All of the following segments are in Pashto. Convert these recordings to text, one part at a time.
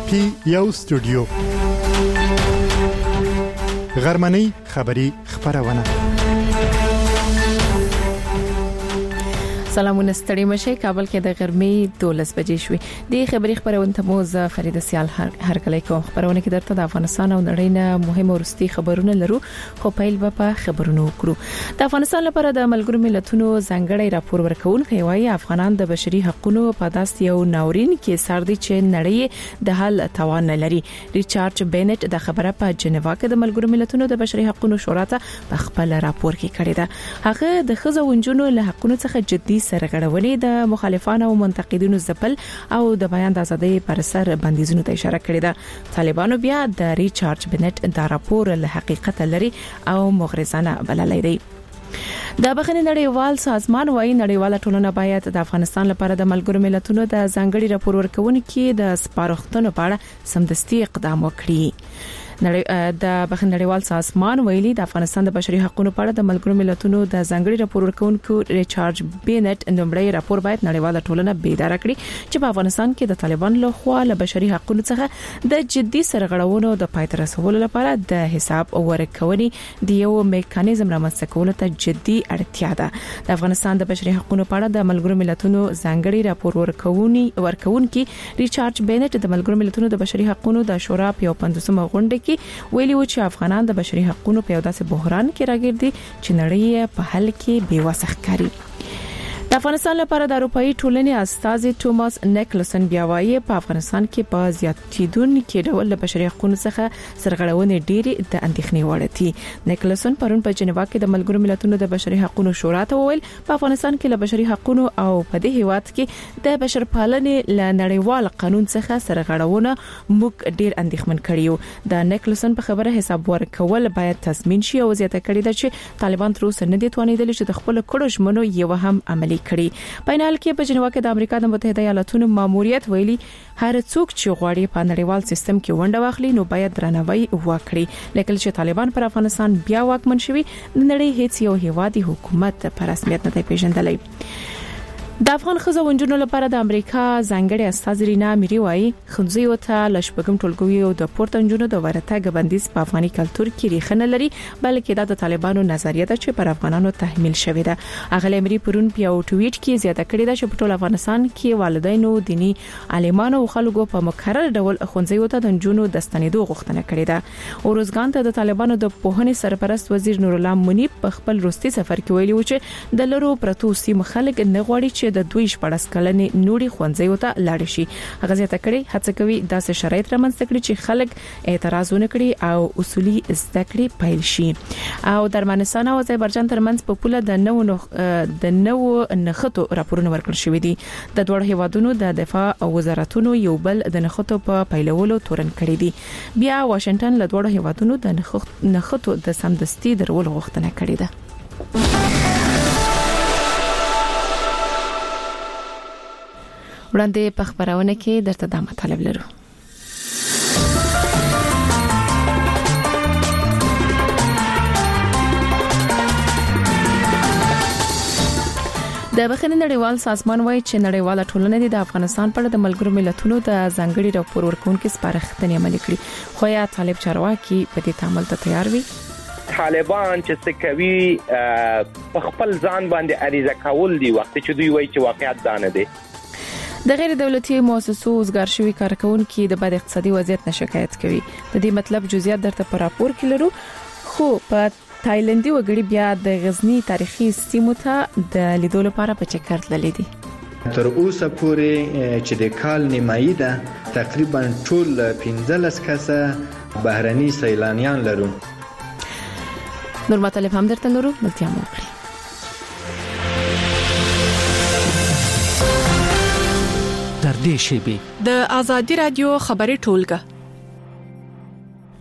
پی یو سټوډیو غرمنۍ خبری خبرونه. سلامونه ستړي مشه. کابل کې د غرمې 12 بجې شوې. د خبري خبرونه ته مو زه فرید سیال هر کله کوم خبرونه کې درته د افغانستان او نړۍ نه مهمه ورستي خبرونه لرو. خو پیل به په خبرونو وکړو. د افغانستان لپاره د ملګرو ملتونو ځانګړی راپور ورکوونکی وايي افغانان د بشري حقوقو په داسې یو ناورین کې سر دي چې نړۍ د حل توان نه لري. ریچارډ بینټ د خبره په جنیوا کې د ملګرو ملتونو د بشري حقوقو شورا ته په خپل راپور کې کړی ده. هغه د خزو ونجونو له حقوقو څخه جدي سرغړونې د مخالفانو او منتقدینو ځپل او د بیان د ازادۍ پر سر بندیزونو ته اشاره کړې ده. طالبانو بیا د ریچارډ بینټ دا راپور له حقیقت لري او مغرضانه بللی دی. د بخښنې نړیوال سازمان وايي نړیواله ټولنه باید د افغانستان لپاره د ملګرو ملتونو د ځانګړي راپور ورکونکو د سپارښتنو په اړه سمدستي اقدام وکړي. د بخښنې نړیوال سازمان ویلي د افغانستان د بشري حقوقو په اړه د ملګرو ملتونو د ځانګړي راپور ورکونکو ریچارډ بینټ نومړی راپور باید نړیواله ټولنه بیدار کړي چې په افغانستان کې د طالبان له خوا له بشري حقوقو څخه د جدي سرغړونو د پای ته رسولو لپاره د حساب ورکونې د یو میکانیزم رامنځته کولو ته جدي اړتیا ده. د افغانستان د بشري حقوقو په اړه د ملګرو ملتونو ځانګړي راپور ورکونکو ریچارډ بینټ د ملګرو ملتونو د بشري حقوقو د شورا په 15مه غونډه ویلي و چې افغانان د بشري حقوقو په یو داسې بحران کې راګرځي چې نړۍ په حل کې بې وسه ښکاري. د افغانستان لپاره د اروپאי ټولنې استازي توماس نیکلسن بیا وايي په افغانستان کې په زیاتیدونکو ډول د بشري حقوقو څخه سرغړونې ډېری د اندېښنې وړ دي. نیکلسن پرون په جنیوا کې د ملګرو ملتونو د بشري حقوقو شورا ته وویل په افغانستان کې د بشري حقوقو او په دې هیواد کې د بشرپالنې له نړیوال قانون څخه سرغړونه موږ ډېر اندېښمن کړیو. د نیکلسن په خبره حساب ورکول باید تضمین شي او زیاته کړي ده چې طالبان تر اوسه نه دي توانیدل چې د خپل کړو ژمنو یو هم عملي کړي. په نال کې په جنیوا کې د امریکا د متحده ایالاتونو ماموریت ویلي هر څوک چې غواړي په نړیوال سیستم کې ونډه واخلي نو باید درناوی وکړي. لیکن چې طالبان پر افغانستان بیا واکمن شوي د نړۍ هیڅ یو هیوادي حکومت په رسمیت نه پیژندلی. د افغان خزو ونجونو لپاره د امریکا ځانګړي استازي رینا میری وايي خنځي وته لشبګم ټولګوي او د پورته ونجونو د ورتګ بندیز په افغاني کلچر کې ریښه نه لري بلکې د طالبانو نظریه ده چې پر افغانانو تحمیل شوې ده. اغلی میری پرون په یو ټویټ کې زیاته کړې ده چې په ټول افغانستان کې والدینو دینی عالمانو او خلکو په مکرر ډول خنځي وته د ونجونو د ستنېدو غوښتنه کړې ده. اورزګان ته د طالبانو د پوهنې سرپرست وزیر نور الله منیب په خپل روستي سفر کې ویلي و چې د لرو پرتو سیمه خلک نه غواړي چې د دوی شپږ کلنې نوري خونځي وته لاړ شي. هغه زیاته کړي هڅه کوي داسې شرایط رامنځته کړي چې خلک اعتراض ونه کړي او اصولي زده کړې پیل شي. او د ارمنستان او آذربایجان ترمنځ په پوله د نوو نخټو راپورونه ورکړل شوې دي. د دوه هیوادونو د دفاع او وزارتونو یو بل د نخټو په پیلولو تورن کړی دي. بیا واشنگټن له دوه هیوادونو د نخټو د سمدستي درول غوښتنه کړې ده. وړاندې په خبرونه کې درته دا مطلب لرو. د بخښنې نړیوال سازمان وايي چې نړیواله ټولنه د افغانستان په اړه د ملګرو ملتونو د ځانګړي راپور ورکونکو سپارښتنې عملي کړې. خو یا طالب چارواکي په دې تعامل ته تیار وي. طالبان چې څه کوي په خپل ځان باندې اړیزه کول دي وخت چې دوی وایي چې واقعیت دانه دي. د غیر دولتي مؤسسو وزګار شوی کارکونکو د بد اقتصادي وضعیت نه شکایت کوي. د دې مطلب جزئیات درته په راپور کې لرو. خو په تایلندي وګړي بیا د غزنی تاریخي سیمو ته د لیدو لپاره په چکر تللي دي. تر اوسه پورې چې د کال نیمایي ده تقریبا ټول 15 کسه بهرني سیلانیان لرو. نور مطلب هم درته لرو. ملتیا مو کړی. در دې شیبه د ازادي رادیو خبري ټولګه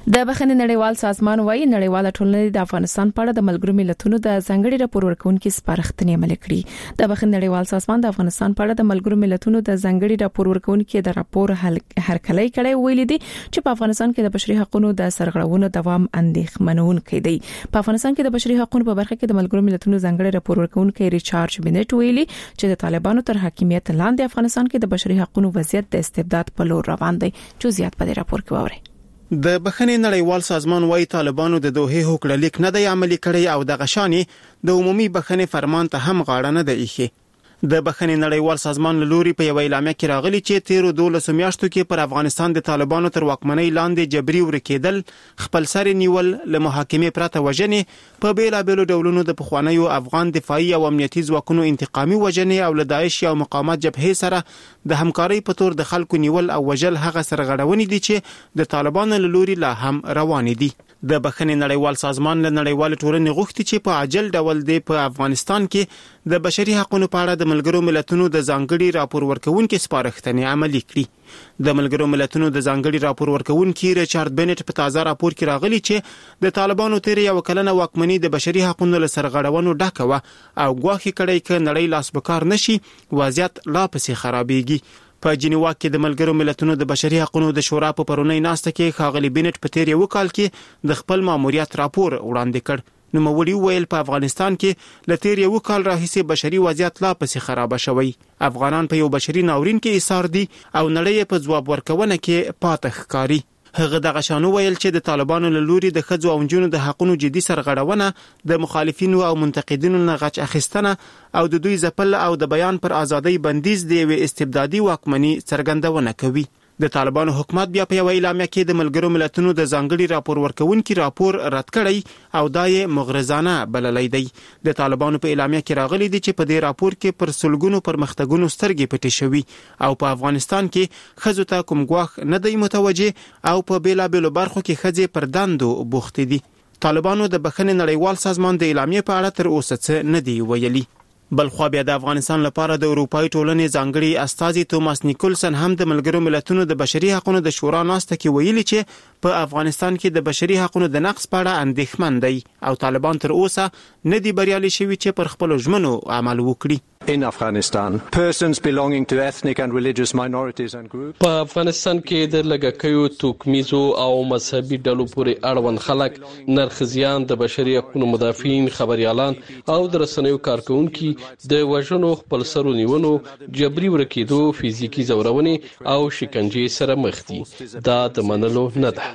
د بخښنې نړیوال سازمان وايي نړیواله ټولنه د افغانستان په اړه د ملګرو ملتونو د ځانګړي راپور ورکونکو سپارښتنې عملي کړې. د بخښنې نړیوال سازمان د افغانستان په اړه د ملګرو ملتونو د ځانګړي راپور ورکونکو د راپور هرکلی کړي ویلي دي چې په افغانستان کې د بشري حقوقو د سرغړونو دوام اندېښمنونکی دی. په افغانستان کې د بشري حقوقو په برخه کې د ملګرو ملتونو ځانګړي راپور ورکونکو ریچارډ بنټ ویلي چې د طالبانو تر حاکمیت لاندې افغانستان کې د بشري حقوقو وضعیت د استبداد په لور روان دی. جزئیات په دې راپور کې ووري. د بخښنې نړیوال سازمان وايي طالبانو د دوحې هوکړه لیک نه دی عملي کړی او د غشاني د عمومي بخښنې فرمان ته هم غاړه نه دی ایښې. د بخښنې نړیوال سازمان له لوري په یو اعلامیه کې راغلي چې تیرو 12 میاشتو کې پر افغانستان د طالبانو تر واکمنۍ لاندې جبري ورکېدل، خپل سر نیول، له محاکمې پرته وژنې، په بیلابېلو ډولونو د پخوانیو افغان دفاعي او امنیتي ځواکونو انتقامي وژنې او له داعش او مقاومت جبهې سره د همکارۍ په تور د خلکو نیول او وژل هغه سرغړونې دي چې د طالبانو له لوري لا هم روان دي. د بخښنې نړیوال سازمان له نړیوال ټولنې غوښتي چې په عاجل ډول د په افغانستان کې د بشري حقوقو په اړه د ملګرو ملتونو د ځانګړي راپور ورکونکو سپارښتنې عملي کړي. د ملګرو ملتونو د ځانګړي راپور ورکونکو ریچارډ بنټ په تازه راپور کې راغلي چې د طالبانو تیر یو کلنه واکمنۍ د بشري حقوقو له سرغړونو ډکه و او ګواښ کړي ک نړۍ لاس بکار نشي وضعیت لا پسې خرابېږي. په جنیوا کې د ملګرو ملتونو د بشري حقوقو د شورا په پرونی ناسته کې ښاغلي بنټ په تیر یو کال کې د خپل ماموریت راپور وړاندې کړ. نو موري ویل په افغانستان کې ل تیر یو کال راهیسې بشري وضعیت لا پسې خراب شوی. افغانان په یو بشري ناورین کې ایثار دي او نړۍ په ځواب ورکونه کې پاتې ښکاری. هغه د غشانو ویل چې د طالبانو له لوري د ښځو او نجونو د حقوقو جدي سرغړونه، د مخالفینو او منتقدینو نه غچ اخیستنه او د دوی ځپل او د بیان پر ازادۍ بندیز د یوې استبدادي واکمنۍ څرګندونه کوي. د طالبانو حکومت بیا په یو اعلامیه کې د ملګرو ملتونو د ځانګړي راپور ورکونکو راپور رد کړی او دای مغرضانه بللی دی. د طالبانو په اعلامیه کې راغلي دي چې په دې راپور کې پر سلګونو پرمختګونو سترګې پټې شوي او په افغانستان کې ښځو ته کوم ګواښ نه دی متوجه او په بیلابېلو برخو کې ښځې پر دندو بوختې دي. طالبانو د بخښنې نړیوال سازمان د اعلامیې په اړه تر اوسه څه نه دی ویلي. بلخوا بیا د افغانستان لپاره د اروپאי ټولنې ځانګړي استازي توماس نیکولسن هم د ملګرو ملتونو د بشري حقوقو د شورا ناسته کې ویلي چې په افغانستان کې د بشري حقوقو د نقض په اړه اندېښمن دی او طالبان تر اوسه نه دی بریالي شوي چې پر خپل ژمنو عمل وکړي. In Afghanistan, persons belonging to ethnic and religious minorities and groups. په افغانستان کې د لږکیو، توکمیزو او مذهبي ډلو پورې اړوند خلک، نرخزیان، د بشري حقوقو مدافعین، خبريالان او د رسنیو کارکونکو د وژنو، خپل سرو نیونو، جبري ورکېدو، فزیکی زورونې او شکنجې سره مخ دي. دا د منلو نه ده.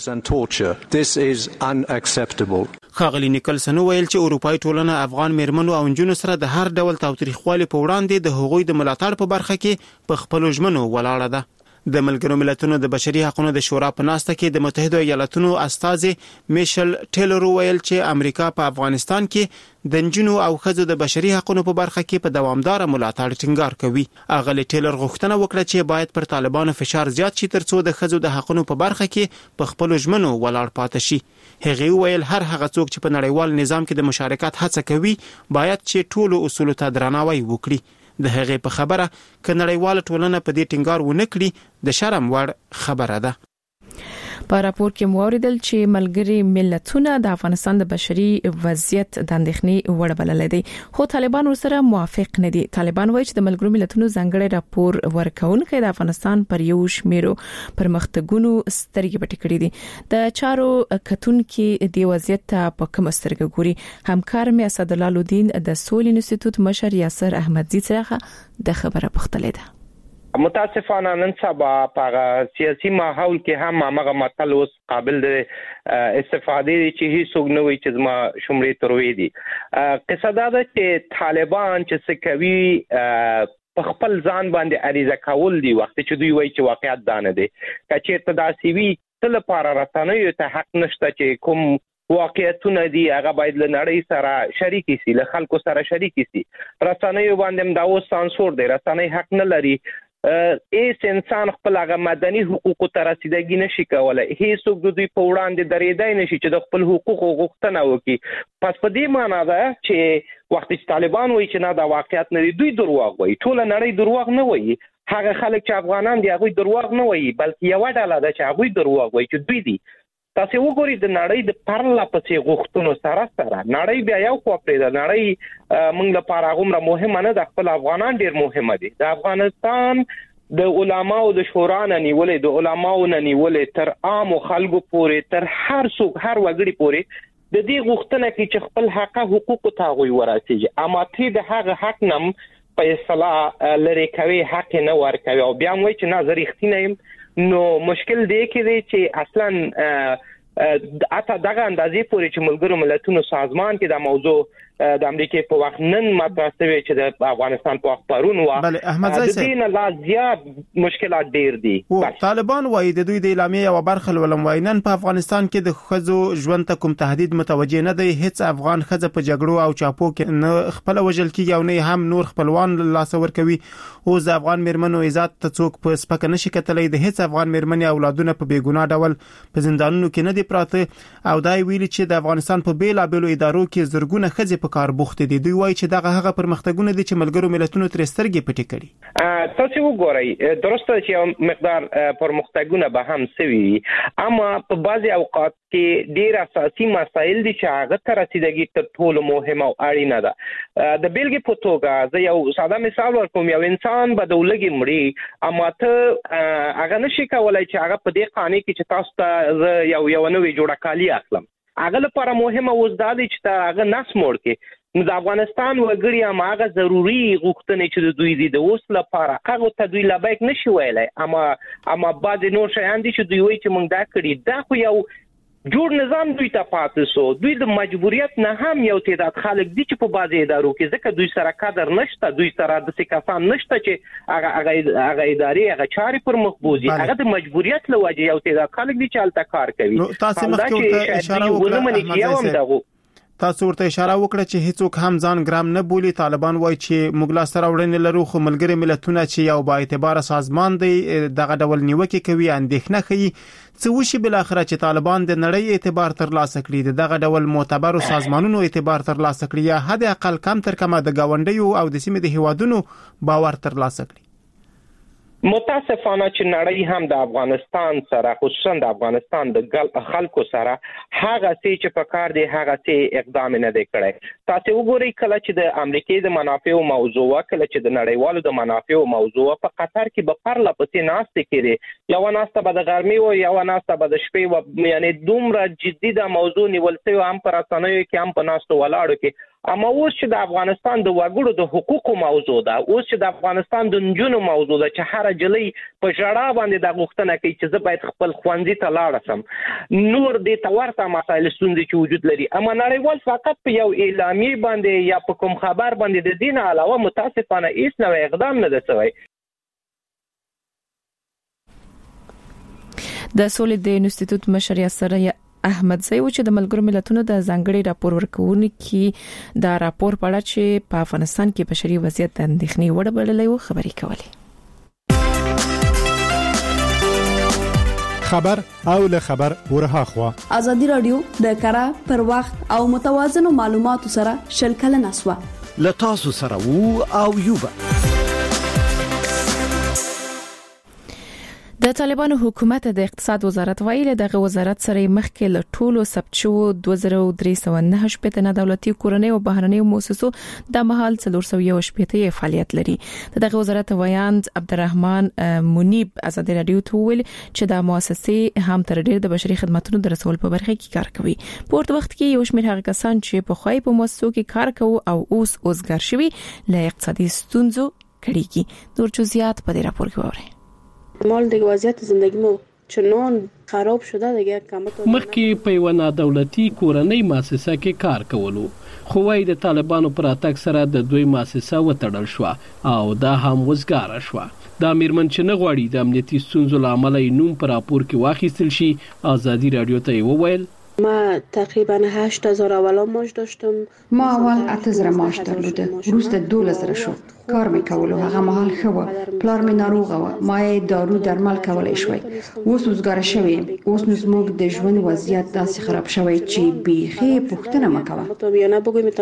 This is unacceptable. ښاغلي نیکلسن ویل چې اروپאי ټولنه افغان میرمنو او نجونو سره د هر ډول تاوتریخوالي په وړاندې د هغوی د ملاتړ په برخه کې په خپل ژمنو ولاړه ده. د ملګرو ملتونو د بشري حقوقو د شورا په ناسته کې د متحده ایالاتونو استازي میشل ټیلر ویل چې امریکا په افغانستان کې د نجونو او ښځو د بشري حقوقو په برخه کې په دوامدار ملاتړ ټینګار کوي. اغلی ټیلر غوښتنه وکړه چې باید پر طالبانو فشار زیات شي ترڅو د ښځو د حقوقو په برخه کې په خپل ژمنو ولاړ پاتې شي. هغه ویل هر هغه څوک چې په نړیوال نظام کې د مشارکت هڅه کوي باید چې ټولو اصولو ته درناوی وکړي. د هغه په خبره ک نړیواله ټولنه په دې ټینګار ونه کړي د شرم وړ خبره ده. په راپور کې موریدل چې ملګری ملتونه د افغانستان د بشري وضعیت د اندېښنې وړ بلل دي، خو طالبان ورسره موافق نه دي. طالبان وایي چې د ملګرو ملتونو ځانګړي راپور ورکونکي د افغانستان پر یو شمیرو پرمختګونو سترګې پټې کړې دي. د چارو کتونکو د وضعیت په کوم سترګه ګوري. همکار مې اسدالله لودین د سول انسټیټیوټ مشر یاسر احمدزی څخه د خبره پوښتلې ده. متاسفانه نن سبا په سیاسي ماحول کې هم هغه متل اوس قابل د استفادې چې هیڅوک نه وي چې زما شمرې تروي دي. قصه دا ده چې طالبان چې څه کوي په خپل ځان باندې اړیزه کول دي وخت چې دوی وایي چې واقعیت دا نه دي. کچېرته دا سیوی تل لپاره رسنیو ته حق نشته چې کوم واقعیتونه دي هغه باید له نړۍ سره شریک شي، له خلکو سره شریک شي. رسنیو باندې دا اوس سانسور دی، رسنۍ حق نه لري ایس انسان خپل هغه مدني حقوقو ته رسیدګي نشي کولای. هیڅوک د دوی په وړاندې درېدای نشي چې د خپل حقوقو غوښتنه وکړي. پس په دې معنی ده چې وخت چې طالبان وایي چې نه دا واقعیت نه دی، دوی دروغ وایي. ټول نړۍ دروغ نه وایي. هغه خلک چې افغانان دي هغه دروغ نه وایي، بلکې یو ډله ده چې هغه دروغ وایي چې دوی دي. تاسو وګورئ د نړۍ د پرله پسې غوښتنو سره نړۍ بیا یو خوا پرې ده نړۍ موږ لپاره غومره مهمه نه ده خپل افغانان ډیر مهمه دي د افغانستان د علماو د شورا نه نیولې د علماو نه نیولې تر عام خلکو پورې تر هر څوک هر وګړي پورې د دې غوښتنه کې چې خپل حقوق ته غوي ورسیږي اما ته د هغه حق نم فیصله لري کوي حق نه ورکوي او بیا موږ چې نظر اختینه نو مشکل دی کې چې اصلا اته دغه اندازې پورې چې ملګرو ملتونو سازمان کې د موضوع د امریکای په وخت نن مطرح شوی چې د افغانستان په وخت پرون و بله احمد زای د دین لا زیات مشکلات ډیر دي طالبان وایي د دوی د اعلامیه او برخه ولوم وینن په افغانستان کې د خزو ژوند ته کوم تهدید متوجه نه دی هیڅ افغان خزه په جګړو او چاپو کې نه خپل وجل کیږي او نه هم نور خپلوان لاس ور کوي او د افغان مرمنو عزت ته څوک په سپک نشي کتلې د هیڅ افغان مرمنې اولادونه په بیګناه ډول په زندانونو کې نه دي پراته او دای ویلي چې د افغانستان په بیلابېلو ادارو کې زرګونه خزه په کار بوخت دي دوی وایي چې دغه هغه پرمختګونه دي چې ملګرو ملتونو تر سترګې پټې کړي تاسو وګورئ درسته چې مقدار پرمختګونه به هم سوي اما په بعضي اوقات کې ډیر اساسي مسایل دي چې هغه تر رسیدګي تر ټولو مهمه او اړینه ده د بیلګې په توګه زه یو ساده مثال ورکوم یو انسان به دولګي مړي اما ته هغه نشي کولای چې هغه په دې قانون کې چې تاسو ته یو نوې جوړه کالی اخلم هغه لپاره مهمه وځدا دي چې هغه نس موړ کې نو د افغانستان وګړي هغه ضروري غوښتنې چې د دوی دي د اوس لپاره هغه ته دوی لبیک نشي ویلای اما بعد نور شیان دي چې دوی وایي چې موږ دا کړی دا خو یو جوړ نظام دوی ته پاتې سو دوی د مجبوریت نه هم یو تعداد خلک دي چې په بعضي ادارو کې ځکه دوی سره قدر نشته دوی سره د سکاسان نشته چې هغه ادارې هغه چاري پر مخ بوزي هغه د مجبوریت لوجه یو تعداد خلک دي چې الته کار کوي تاسو مخکې اشاره وکړه تاسو ورته اشاره وکړه چې هیڅوک هم ځان ګرام نه بولي طالبان وایي چې موږ لا سره وړاندې لرو خو ملګری ملتونه چې یو با اعتبار سازمان دی دغه ډول نیوکه کوي اندېښنه کوي څه وشي بل اخره چې طالبان د نړۍ اعتبار تر لاسه کړي دغه ډول معتبر سازمانونو اعتبار تر لاسه کړي یا حد اقل کم تر کمه د گاونډیو او د سیمې د هیوادونو باور تر لاسه کړي متاسفانه چې نړۍ هم د افغانستان سره خصوصا د افغانستان د خلکو سره هغه چې په کار دی هغه چې اقدام نه دی کړی تاسو وګورئ کله چې د امریکای د منافعو موضوع کله چې د نړیوالو د منافعو موضوع په قطر کې به پرله پسې ناشته کړي یو ناشته به د ګرمي او یو ناشته به د شپې و یعنی دومره جدي د موضوع نیول شوی هم پر اسانه کې هم په ناشته ولاړو کې اما اوس چې د افغانستان د وګړو د حقوقو موضوع ده اوس چې د افغانستان د نجونو موضوع ده چې هر جلۍ په ژړا باندې د غوښتنه کوي چې زه باید خپل ښوونځي ته لاړ شم نور د تورته مسایل ستونزې چې وجود لري اما نړیوال فقط په یو اعلامیه باندې یا په کوم خبر باندې د دین علاوه متاسفانه هیڅ نوې اقدام نه ده شوی د سولې د انسټیټیوټ مشر یاسر احمد زای چې د ملګرو ملتونو د ځانګړي راپور ورکوونکي دا راپور په اړه چې په افغانستان کې بشري وضعیت د اندېښنې وړ بللې و خبري کولې خبر او له خبر ورها خوا ازادي رادیو د کارا پر وخت او متوازن معلوماتو سره شلکل نسوا لتاسو سره وو او یوبا د طالبانو حکومت د اقتصاد وزارت ویل دغه وزارت سره مخکې له ټولو ثبت شو 2309 شپته نه دولتي کورنۍ او بهرنۍ مؤسسو د مهال 401 شپته فعالیت لري دغه وزارت ویاند عبدالرحمن منیب ازادي رادیو ته ویل چې د مؤسسې هم تر ډیر د بشري خدماتو د رسول په برخه کې کار کوي په ورته وخت کې یو شمېر هغه کسان چې په خوای په مؤسسو کې کار کوي او اوس اوسګر شوي له اقتصادي ستونزو کړيږي نور جزئیات په دې راپور کې وره مال دیگه وضعیت زندگیمو چنان خراب شده دیگه مخکې په یو نادولتي کورنۍ مؤسسه کې کار کولو خو وايي د طالبانو پر اتاک سره د دوی مؤسسه وتړل شو او دا هم وزګار شو د میرمن چې نه غواړي د امنیتي ستونزو لامل یې نوم پر راپور کې واخیستل شي ازادي رادیو ته وویل ما تقریبا 8000 اولا ماش داشتم ما اول 8000 ماش درلوده روز 2000 شو کار میکولو هغه محل خو پلار می ناروغه و ما دارو درمل کولای شوی اوس وزګار شوی اوس نو زموږ د ژوند وضعیت داسې خراب شوی چې بیخي پښتنه مکوه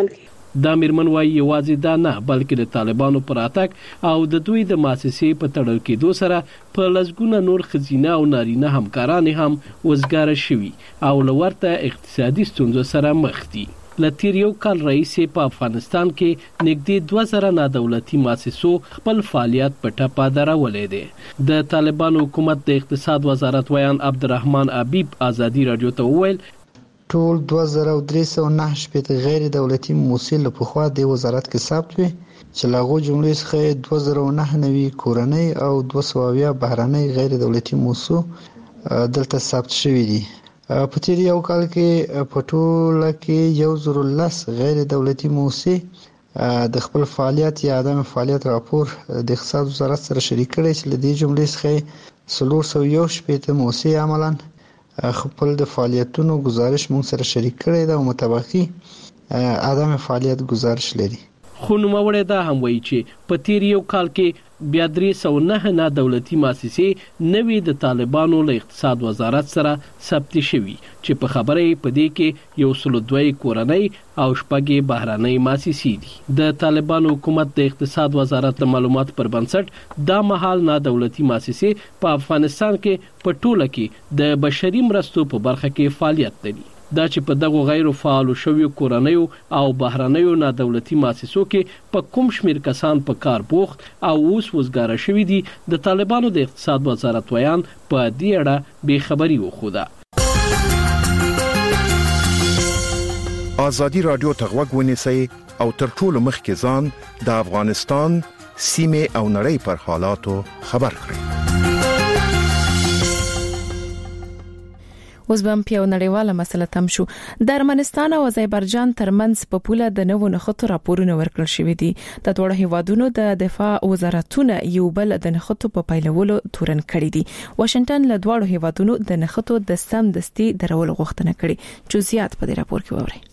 دا میرمن وايي یوازې دا نه بلکې د طالبانو پر اتاک او د دوی د مؤسسې په تړل کېدو سره په لږګونه نور خزینه او نارینه همکاران هم وزګار شوي او لورته اقتصادي ستونزو سره مخ دي. لتیر یو کال رئیسې په افغانستان کې نږدې 2000 نادولتي مؤسسو خپل فعالیت په ټپه درولې دي. د طالبانو حکومت د اقتصاد وزارت ویان عبدالرحمن حبیب ازادي رادیو ته وویل ټول 2309 شپږ غیر دولتي مؤسسې له پخوا د وزارت کې ثبت وي چې لاغو جملې څخه 2009 نوي کورنۍ او 200 بهرنۍ غیر دولتي مؤسسو دلته ثبت شوي دي. په تیر یو کال کې په ټوله کې 1010 غیر دولتي مؤسسې د خپل فعالیت یا عدم فعالیت راپور د اقتصاد وزارت سره شریک کړي چې لدې جملې څخه 311 مؤسسې عملاً خپل د فعالیتونو گزارش موږ سره شریک کړي دا او مطابقي عدم فعالیت گزارش لري. خو نوموړی دا هم وایي چې په تیر یو کال کې بیا 309 نادولتي مؤسسې نوي د طالبانو له اقتصاد وزارت سره ثبت شوي چې په خبره په دې کې 102 کورنۍ او 6 بهرنۍ مؤسسې دي. د طالبانو حکومت د اقتصاد وزارت د معلومات پر بنسټ دا مهال نادولتي مؤسسې په افغانستان کې په ټوله کې د بشري مرستو په برخه کې فعالیت لري. دا چې په دغه غیر فعال شویو کورنیو او بهرنیو نادولتي مؤسسو کې په کوم شمیر کسان په کار بوخت او اوس وزګار شوي دي د طالبانو د اقتصاد وزارت ویان په دې اړه بې خبري وښوده. ازادي رادیو ته غوږ ونیسئ او تر ټولو مخکې ځان د افغانستان سیمه او نړۍ پر حالاتو خبر کړئ. اوس به په نړیواله مسله تم شو. د ارمنستان او آذربایجان ترمنځ په پوله د نوو نخښو راپورونه ورکړل شوې دي. د دوه هیوادونو د دفاع وزارتونه یو بل د نخښو په پیلولو تورن کړی دي. واشنگټن له دوه هیوادونو د نخښو د سمدستي درولو غوښتنه کړې. جزئیات په دې راپور کې وورئ.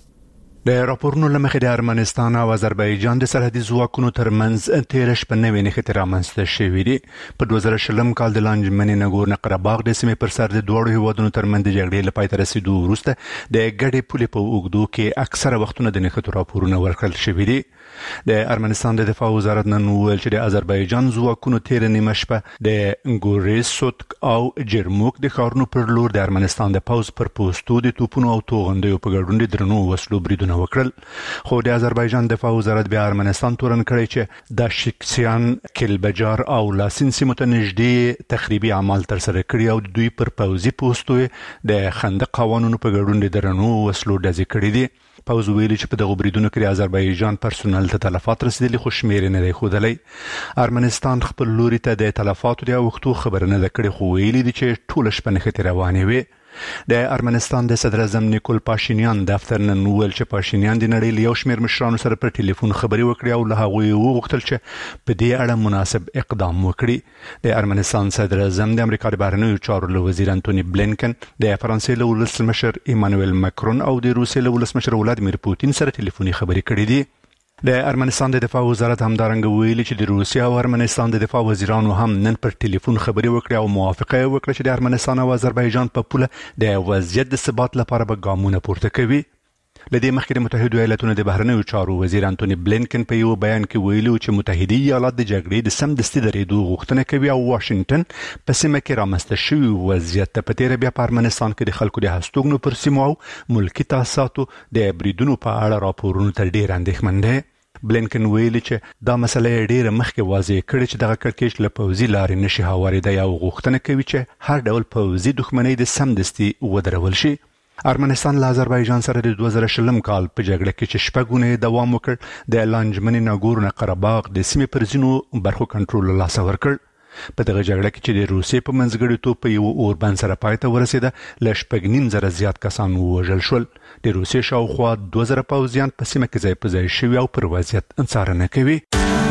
د راپورونو لمخې د ارمنستان او آذربایجان د سرحدي ځواکونو ترمنځ تیر شپه نوې نښتې رامنځته شوې دي. په 2020 کال د لانجمنې نګورنو قرهباغ د سیمې پر سر د دوه هیوادونو ترمنځ د جګړې لپاره تر رسیدو وروسته د ګډې پولې په اوږدو کې اکثره وختونه د نښتو راپورونه ورکړل شوي دي. د ارمنستان د دفاع وزارت نن ویل چې د آذربایجان ځواکونو تیر نیمه شپه د ګورېسوت او جرموک د ښارونو پر لور د ارمنستان د پوځ پر پوسټو د توپونو او توغندیو په ګډون د درنو وسلو بریدونه وکړل. خو د آذربایجان دفاع وزارت بیا ارمنستان تورن کړی چې د شکسیان کلبجار او لاسین سیمو ته نږدې تخریبي اعمال تر سره کړي او دوی پر پوځي پوسټو د خندق قوانونو په ګډون د درنو وسلو ډزې کړي دي. پوز ویلي چې په دغه بریدونو کې آذربایجان پرسونل ته تلفات رسیدلي خو شمیر نه دی ښودلی. ارمنستان خپل لوري ته د تلفاتو د وختو خبر نه ده کړې خو ویلي دي چې ټول شپه نښتې روانې وي. د ارمنستان د صدر اعظم نیکول پاشینیان دفتر نن ویل چې پاشینیان د نړۍ له یو شمېر مشرانو سره پر ټلیفون خبرې وکړې او له هغوی وغوښتل چې په دې اړه مناسب اقدام وکړي. د ارمنستان صدر اعظم د امریکا د بهرنیو چارو له وزیر انټونی بلینکن، د فرانسې له ولسمشر ایمانوئل ماکرون او د روسیې له ولسمشر ولادیمیر پوتین سره ټلیفوني خبرې کړې دي. د ارمنستان د دفاع وزارت همدارنګه ویلي چې د روسیې او ارمنستان د دفاع وزیرانو هم نن پر ټلیفون خبرې وکړې او موافقه وکړه چې د ارمنستان او آذربایجان په پوله د وضعیت د ثبات لپاره به ګامونه پورته کوي. لدې مخکې د متحده ایالاتونو د بهرنیو چارو وزیر انټونی بلینکن په یو بیان کې ویلي چې متحده ایالات د جګړې د سمدستي درېدو غوښتنه کوي او واشنگټن په سیمه کې رامنځته شوي وضعیت ته په تیره بیا په ارمنستان کې د خلکو د هستوګنو پر سیمو او ملکي تاسیساتو د بریدونو په اړه راپورونو ته ډېر اندېښمن دی. بلینکن ویلي چې دا مسله ډېره مخکې واضح کړې چې دغه کړکېچ له پوځي لارې نشي هوارېدی او غوښتنه کوي چې هر ډول پوځي دښمنۍ د سمدستي ودرول شي. ارمنستان له آذربایجان سره د 2020 کال په جګړه کې چې شپږونه دوام وکړ د لانجمنې ناګورنو قرهباغ د سیمې پر ځینو برخو کنټرول له لاسه ورکړ. په دغه جګړه کې چې د روسیې په منځګړیتوب په یو اوربند سره پای ته ورسېده له 9.5 زیات کسان ووژل شول. د روسیې شاوخوا 2000 پوځیان په سیمه کې ځای په ځای شوي او پر وضعیت څارنه کوي.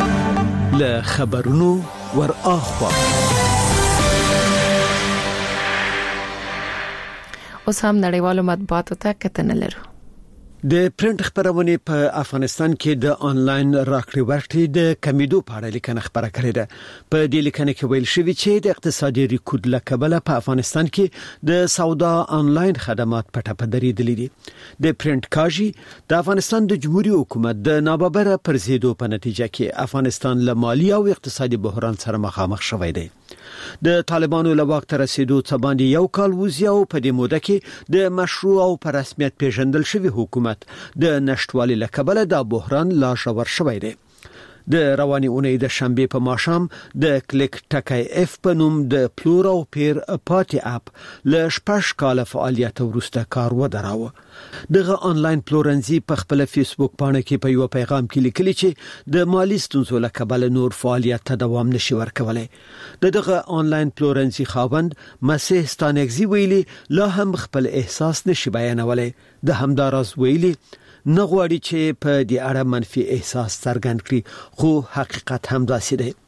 له خبرونو ور اخوا اوس هم نړیوالو مطبوعاتو ته کتنه لرو. د پرنټ خبرونه په افغانستان کې د انلاین راکړې ورکړې د کمیدو په اړه لیکنه خبره کړې ده. په دې لیکنه کې ویل شوی چې د اقتصادي ریکورډ لکبله په افغانستان کې د سودا انلاین خدمات په ټپه درېدلې دي. د پرنټ کاژي د افغانستان د جمهوریت حکومت د ناببره پرزیدو په نتیجه کې افغانستان له مالی او اقتصادي بحران سره مخامخ شوی دی. د طالبانو له واک ته رسیدو څخه باندې یو کال وزي او په دې موده کې د مشروع او په رسمیت پیژندل شوی حکومت د نشټوالي لکبله د بحران لا شور شوی دی. د رواني اونۍ د شنبه په ماشام د کلیک ټکای اف په نوم د پلور او پیر پارټي اپ له شپږ کال فعالیت وروسته کار ودراوه. دغه انلاین پلورنځي په خپل فیسبوک باندې کې په یو پیغام کې لیکلي چې د مالی ستونزو له کبله نور فعالیت ته دوام نشي ورکولای. دغه انلاین پلورنځي خاوند مسیح ستانګزي ویلي لا هم خپل احساس نشي بیانولای. د همداراز ویلي نه غواړي چې په دې اړه منفي احساس څرګند کړي، خو حقیقت هم داسې دی.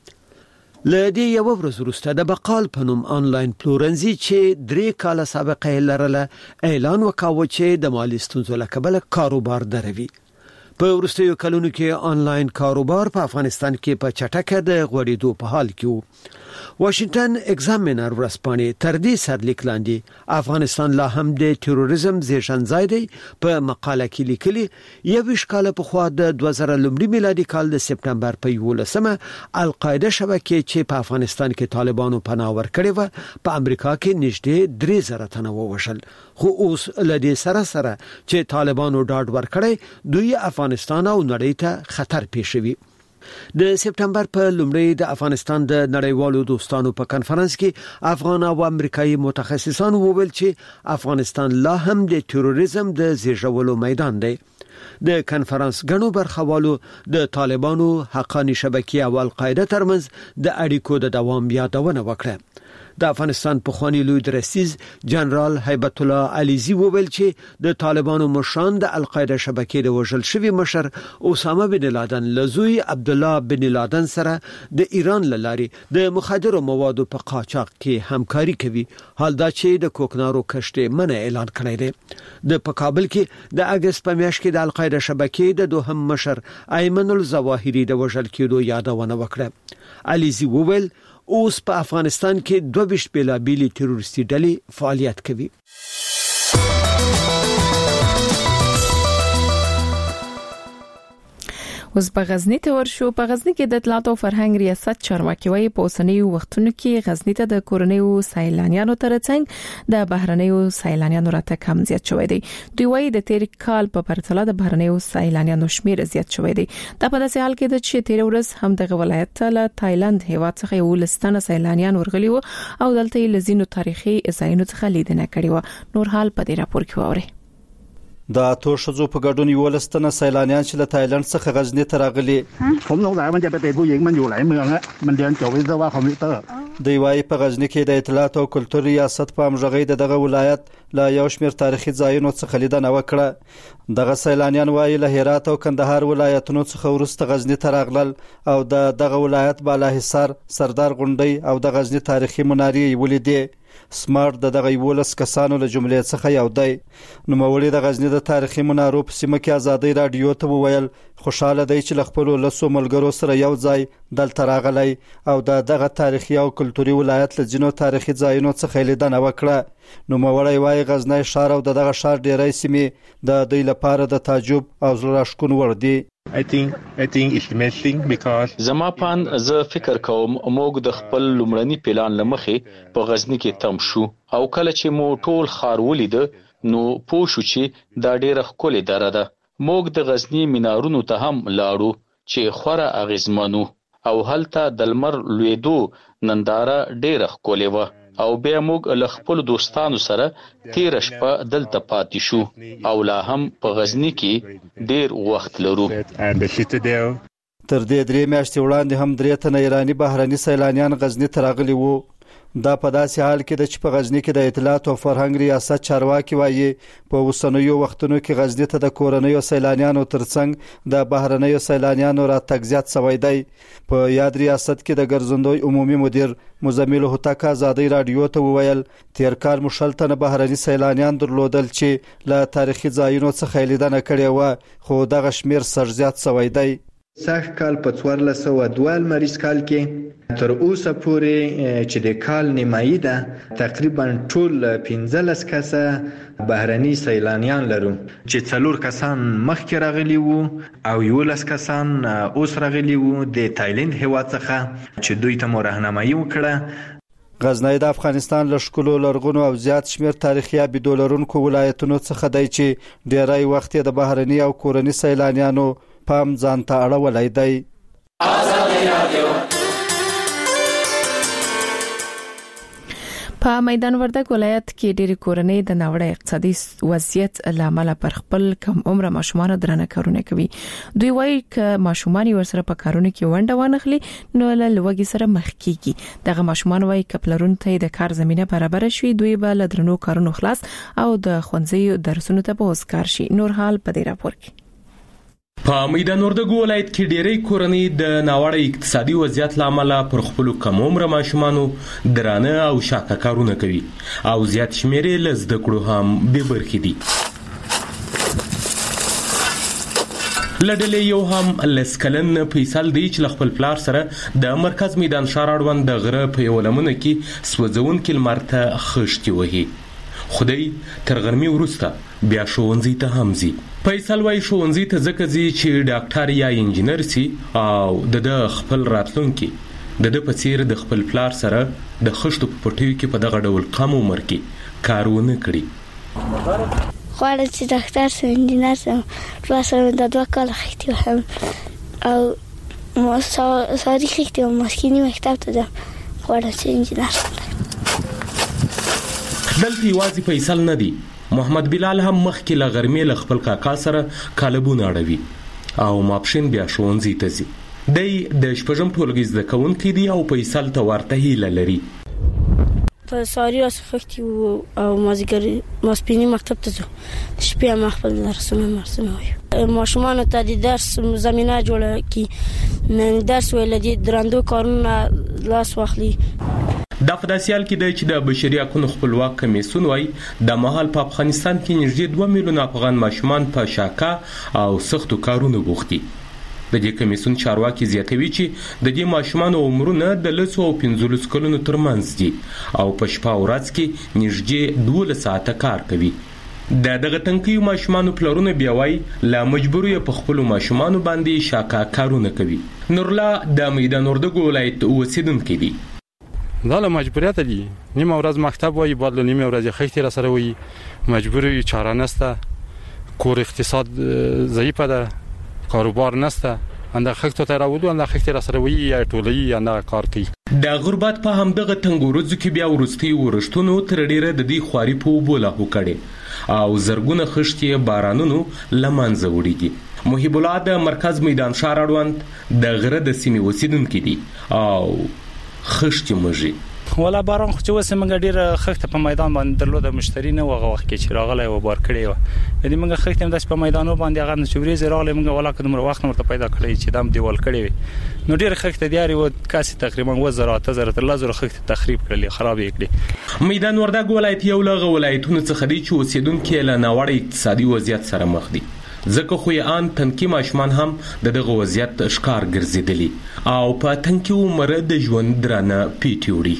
لدې یو ورځ وروسته د بقال په نوم انلاین پلورنځي چې 3 کال سابقه لرله اعلان وکاوه چې د مالی ستونزو له کبله کاروبار دروي. په وروستیو کلونو کې انلاین کاروبار په افغانستان کې په چټکه د غوړېدو په حال کې وو. واشنگټن ایگزامینر ورسپانې تر دې سرلیک لاندې افغانستان لا هم د تروریزم زیږنځای دی. په مقاله کې لیکلي 21 کال په خوا د 2000 میلادي کال د سپتمبر په 11مه القاعده شبکې چې په افغانستان کې طالبانو پناه ورکړې و په امریکا کې نږدې 3000 تنه ووژل. خو اوس لدې سره چې طالبانو ډاډ ورکړی دوی افغانستان او نړۍ ته خطر پیښوي. د سپتمبر په لومړۍ د افغانستان د نړیوالو دوستانو په کانفرنس کې افغان او امریکایي متخصصان وویل چې افغانستان لا هم د تروریزم د زیږولو میدان دی. د کانفرنس غنو برخوالو د طالبانو حقانی شبکې او القاعده ترمنځ د اړیکو د دوام یادونه وکړه. د افغانستان پخوانی لوی درستیز جنرال هیبت الله علیزی وویل چې د طالبانو مشران د القاعده شبکې د وژل شوی مشر اسامه بن لادن لزوی عبد الله بن لادن سره د ایران لارې د مخدرو موادو په قاچاق کې همکاري کوي. حال دا چې د کوکنارو کشته منع اعلان کړی دی. د کابل کې د اگست په میاشت کې د القاعده شبکې د دوهم مشر ایمن الظواهری د وژل کېدو یادونه وکړه. علیزی وویل اوس په افغانستان کې 22 بیلابیلي تروریستي ډلې فعالیت کوي. اوس په غزنی ته ورشو. په غزنی کې د اطلاعات او فرهنګ ریاست چارواکي وايي په اوسنیو وختونو کې غزنی ته د کورنیو سیلانیانو ترڅنګ د بهرنیو سیلانیانو راتګ کم زیات شوی دی. دوی وايي د تیر کال په پرتله د بهرنیو سیلانیانو شمیر زیات شوی دی. دا په داسې حال کې د چې تیر ورځ هم د ولایت له تایلند هیواد څخه یو لستانه سیلانیان ورغلي وو او دلته یې لزینو تاریخي ځایونو څخه لیدنه کړې و. نور حال په دې راپور کې ووري. د اتو شذو په ګډون یو لستنه سیلانیان چې له تایلند څخه غزنی ته راغلي. ผมสงสัยมันจะไปเป็นผู้หญิงมันอยู่หลายเมืองฮะมันเรียนจบวิศวะคอมพิวเตอร์ دی وايي په غزنی کې د اطلاعات او کلتور ریاست په امرغې دغه ولایت لا یو شمیر تاریخي ځایونو څخه لیدنه وکړه. دغه سیلانیان وايي له هرات او کندهار ولایتونو څخه ورسته غزنی ته راغلل او دغه ولایت بالا حصار سردار غونډۍ او د غزنی تاریخي منارې ولیدې. سمارټ دغه یولس کسانو له جملې څخه یو دی. نو مولوی د غزنی د تاریخي منارو په سیمه کې ازادي رادیو ته وویل خوشاله دی چې خپل لسو ملګرو سره یو ځای دلته راغلی او دغه تاریخي او کلتوري ولایت له جنو تاریخي ځایونو څخه لیدنه وکړه. نو مولوی وايي غزنی ښار او دغه ښار ډیرای سیمې د دوی لپاره د تعجب او زړه راښکون وړ دي. I think it's amazing because زما پان زه فکر کوم موږ د خپل لومړني پلان لمخې په غزنی کې تم شو او کله چې مو ټول خار ولید نو پوه شو چې دا ډیره ښکلې دره ده. موږ د غزنی مینارونو ته هم لاړو چې خوره اغیزمنو او هلته د لمر لویدو ننداره ډیره ښکلې و او بیا موږ له خپل دوستانو سره تیر شپه دلته پاتې شو او لا هم په غزنی کې ډیر وخت لرو. تر دې 3 میاشتې وړاندې هم 3 تنه ایرانی بهرني سیلانیان غزنی ته راغلي وو. دا په داسې حال کې د چې په غزنی کې د اطلاعات او فرهنګ ریاست چارواکي وایي په اوسنیو وختونو کې غزنی ته د کورنیو سیلانیانو ترڅنګ د بهرنیو سیلانیانو راتګ زیات شوی دی. په یاد ریاست کې د ګرځندوی عمومي مدیر مزمل هوتک ازادي رادیو ته وویل تیر کال مشلتنه بهرني سیلانیان درلودل چې له تاریخي ځایونو څخه لیدنه کړې و خو دغه شمیر سرزیات شوی دی. سږ کال په 1402 مریض کال کې تر اوسه پورې چې د کال نیمایي ده تقریبا ټول 15 کسه بهرني سیلانیان لرو چې 4 کسان مخکې راغلي وو او 11 کسان اوس راغلي وو د تایلند هیواد څخه چې دوی ته راهنمایي وکړه. غزنی د افغانستان له ښکلو لرغونو او زیات شمیر تاریخي ابعاد لرونکو ولایتونو څخه دی چې ډیری وخت د بهرني او کورني سیلانیانو پام ځان ته اړولای دی. په میدان وردګ ولایت کې ډېری کورنۍ د ناوړه اقتصادي وضعیت لامل پر خپل کم عمر ماشومان درنه کارونه کوي. دوی وایي ک ماشومان ورسره په کارونه کې ونډه ونخلي نو له لوګي سره مخ کیږي. دغه ماشومان وایي کپلرون ته د کار زمينه برابر شي دوی به له درنو کارونو خلاص او د ښوونځي درسونو ته به وسکار شي. نور حال په دې راپور کې په میدان وردګ ولایت کې ډېری کورنۍ د ناوړه اقتصادي وضعیت لامل پر خپل کم عمر ماشومانو درانه او شاکه کارونه کوي او زیات شمیر یې له زده کړو هم بې برخې دي. له ډلې یو هم لس کلن فیصل دی چې له خپل پلار سره د مرکز میدان ښار اړوند د غره په یوه لمنه کې سوځونکي لمر ته خښتې وهي. خدای تر غرمې وروسته بیا ښوونځي ته هم ځي. فیصل وايي ښوونځي ته ځکه ځي چې ډاکټر یا انجینر سي او د خپل راتلونکي د په څیر د خپل پلار سره د خښتو په پټیو کې په دغه ډول کم عمر کې کارونه کړي. غواړم چې ډاکټر سم انجینر سم پلار د 2 کاله خښتې وهم او ساري خښتې او مسکینی مکتب ته ځم. غواړم چې انجینر سم. دلته یوازې فیصل نه دی، محمد بلال هم مخکې له غرمې له خپل کاکا سره کالبونه اړوي او ماپښین بیا ښوونځي ته ځي. دی د شپږم ټولګي زده کوونکی دی او فیصل ته ورته هیله لري. په ساري خښتې او ماسپینی مکتب ته ځو. شپې هم خپل درسونه وایو. ماشومانو ته د درس زمینه جوړه کړي، درس ویل دي درندو کارونه لاس واخلي. دا په داسې حال کې دی چې د بشري حقوقو خپلواک کمیسیون وايي د مهال په افغانستان کې نږدې 2 میلیون افغان ماشومان په شاکه او سختو کارونو بوخت دي. د دې کمیسیون چارواکي زیاتوي چې د دې ماشومانو عمرونه د 10 او 15 کلونو ترمنځ دي او په شپه او ورځ کې نږدې 12 ساعته کار کوي. د دغه تنکیو ماشومانو پلرونه بیا وايي لا مجبور یې په خپل ماشومانو باندې شاکه کارونه کوي. نورلا د میدان وردګ ولایت اوسیدونکو دی. دا له مجبوریت دي، نیمه ورځ مکتب وایي بعد له نیمه ورځ خښتې را سره وایي، مجبوری چاره نسته، کور اقتصاد ضعیف ده، کاروبار نسته، انده خښتو ته راوړو انده خښتې را سره وایي یا ټولې انده کار کوي. د غربت په همدغه تنګورځو کې بیا ورستي ورشتونو تر ډیره د دې خواري په وبوله وکړي او زرګونه خښتې بارانونو لمنځه وړي. محب الله د مرکز میدان ښار اړوند د غره د سیمې اوسیدونکو دی او خښتې مږي. ولا باران خو چې وسه موږ ډیر خښته په میدان باندې درلوده، مشتری نه وغه وخت کې چې راغلی و بار کړی و. دې موږ خښته هم د په میدانو باندې هغه نشوري راغلی موږ ولا کوم وخت مرته پیدا کړی چې دام دیوال کړی وي. نو ډیر خښته دیاري و کاسي تقریبا 1000 تر لزر خښته تخریب کړل، خراب یې کړی. میدان وردګ ولایت یو له ولایتونو څخه دی چې اوسیدونکو له ناوړه اقتصادي وضعیت سره مخ دي. ځکه خو یې ان تنکي ماشومان هم دغه وضعیت ښکار ګرځیدلی او په تنکي عمر د ژوند درانه پیټي وړي.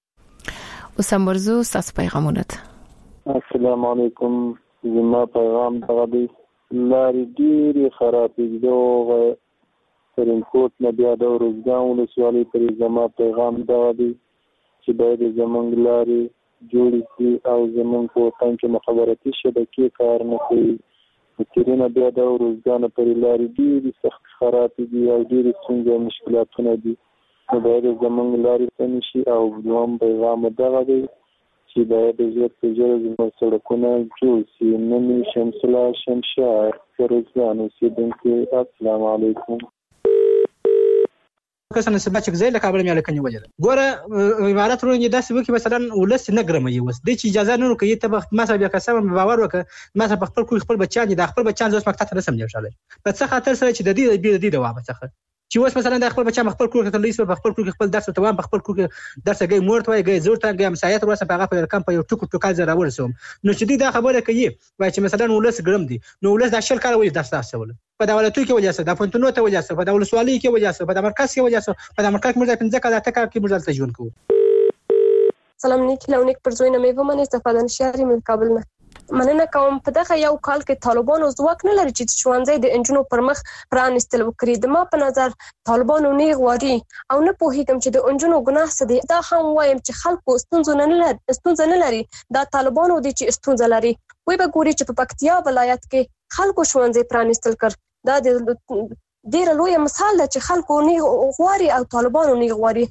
اوس هم ورزو تاسو پیغامونه. السلام علیکم. زما پیغام دغه دی، لارې ډېرې خرابې دي. ترینکوټ نه بیا د روزګان ولسوالۍ پورې زما پیغام دغه دی چې باید زموږ لارې جوړې شي او زموږ په وطن کې مخابراتي شبکې کار نه کوي. تیرونه بیا د روزګان پورې لارې ډېرې سخت خرابې دي او ډېرې ستونزې او مشکلاتونه دي. نو باید زموږ لارې سمې شي. او دویم پیغام دغه دی چې باید ژر په ژر زموږ سړکونه جوړ شي. نن شمس الله شمشاد روزګان اوسېدونکی، السلام علیکم. کسان سبا چې ځای له کابل مې لکني وجه ګوره عبارت ورونې داسې وکي مثلا ولس نه ګرمي وس د چې اجازه نه ورکړي ته ما سره بیا قسم باور وکړه ما سره خپل بچیان د خپل بچیان زوس مکتب ته رسم دی په څه خاطر سره چې د دې دوام څخه چې اوس مثلا د خپل بچا خپل کور ته لیس په خپل کور خپل درس ته وام خپل کور درس غي مورته وای غي زور ته غي مسایت ورسره په هغه په رقم په یو ټکو زره ورسوم نو چې دې دا خبره کوي وای چې مثلا ولس ګرم دي نو ولس د شل کال وای درس تاسول په دولتو کې وجه سره د فونټونو ته وجه سره په دولت سوالي کې وجه سره په مرکز کې وجه سره په مرکز مرزا 15 کال ته کې مرزا ته ژوند کوو سلام نیک لونیک پر زوینه مې ومنه استفاده نشاري من کابل نه مننه کوم په دغه یو کال کې طالبانو ځواک نه لري چې ښوونځي د انجونو پر مخ پرانستل وکړي د ما په نظر طالبانو نه غواړي او نه پوهیږم چې د انجونو ګناه څه دی دا هم وایم چې خلکو ستونزه نه لري دا طالبانو دي چې ستونزه لري وي به ګوري چې په پکتیا ولایت کې خلکو ښوونځي پرانستل کړ دا د ډیر لوی مثال دی چې خلکو نه غواړي او طالبانو نه غواړي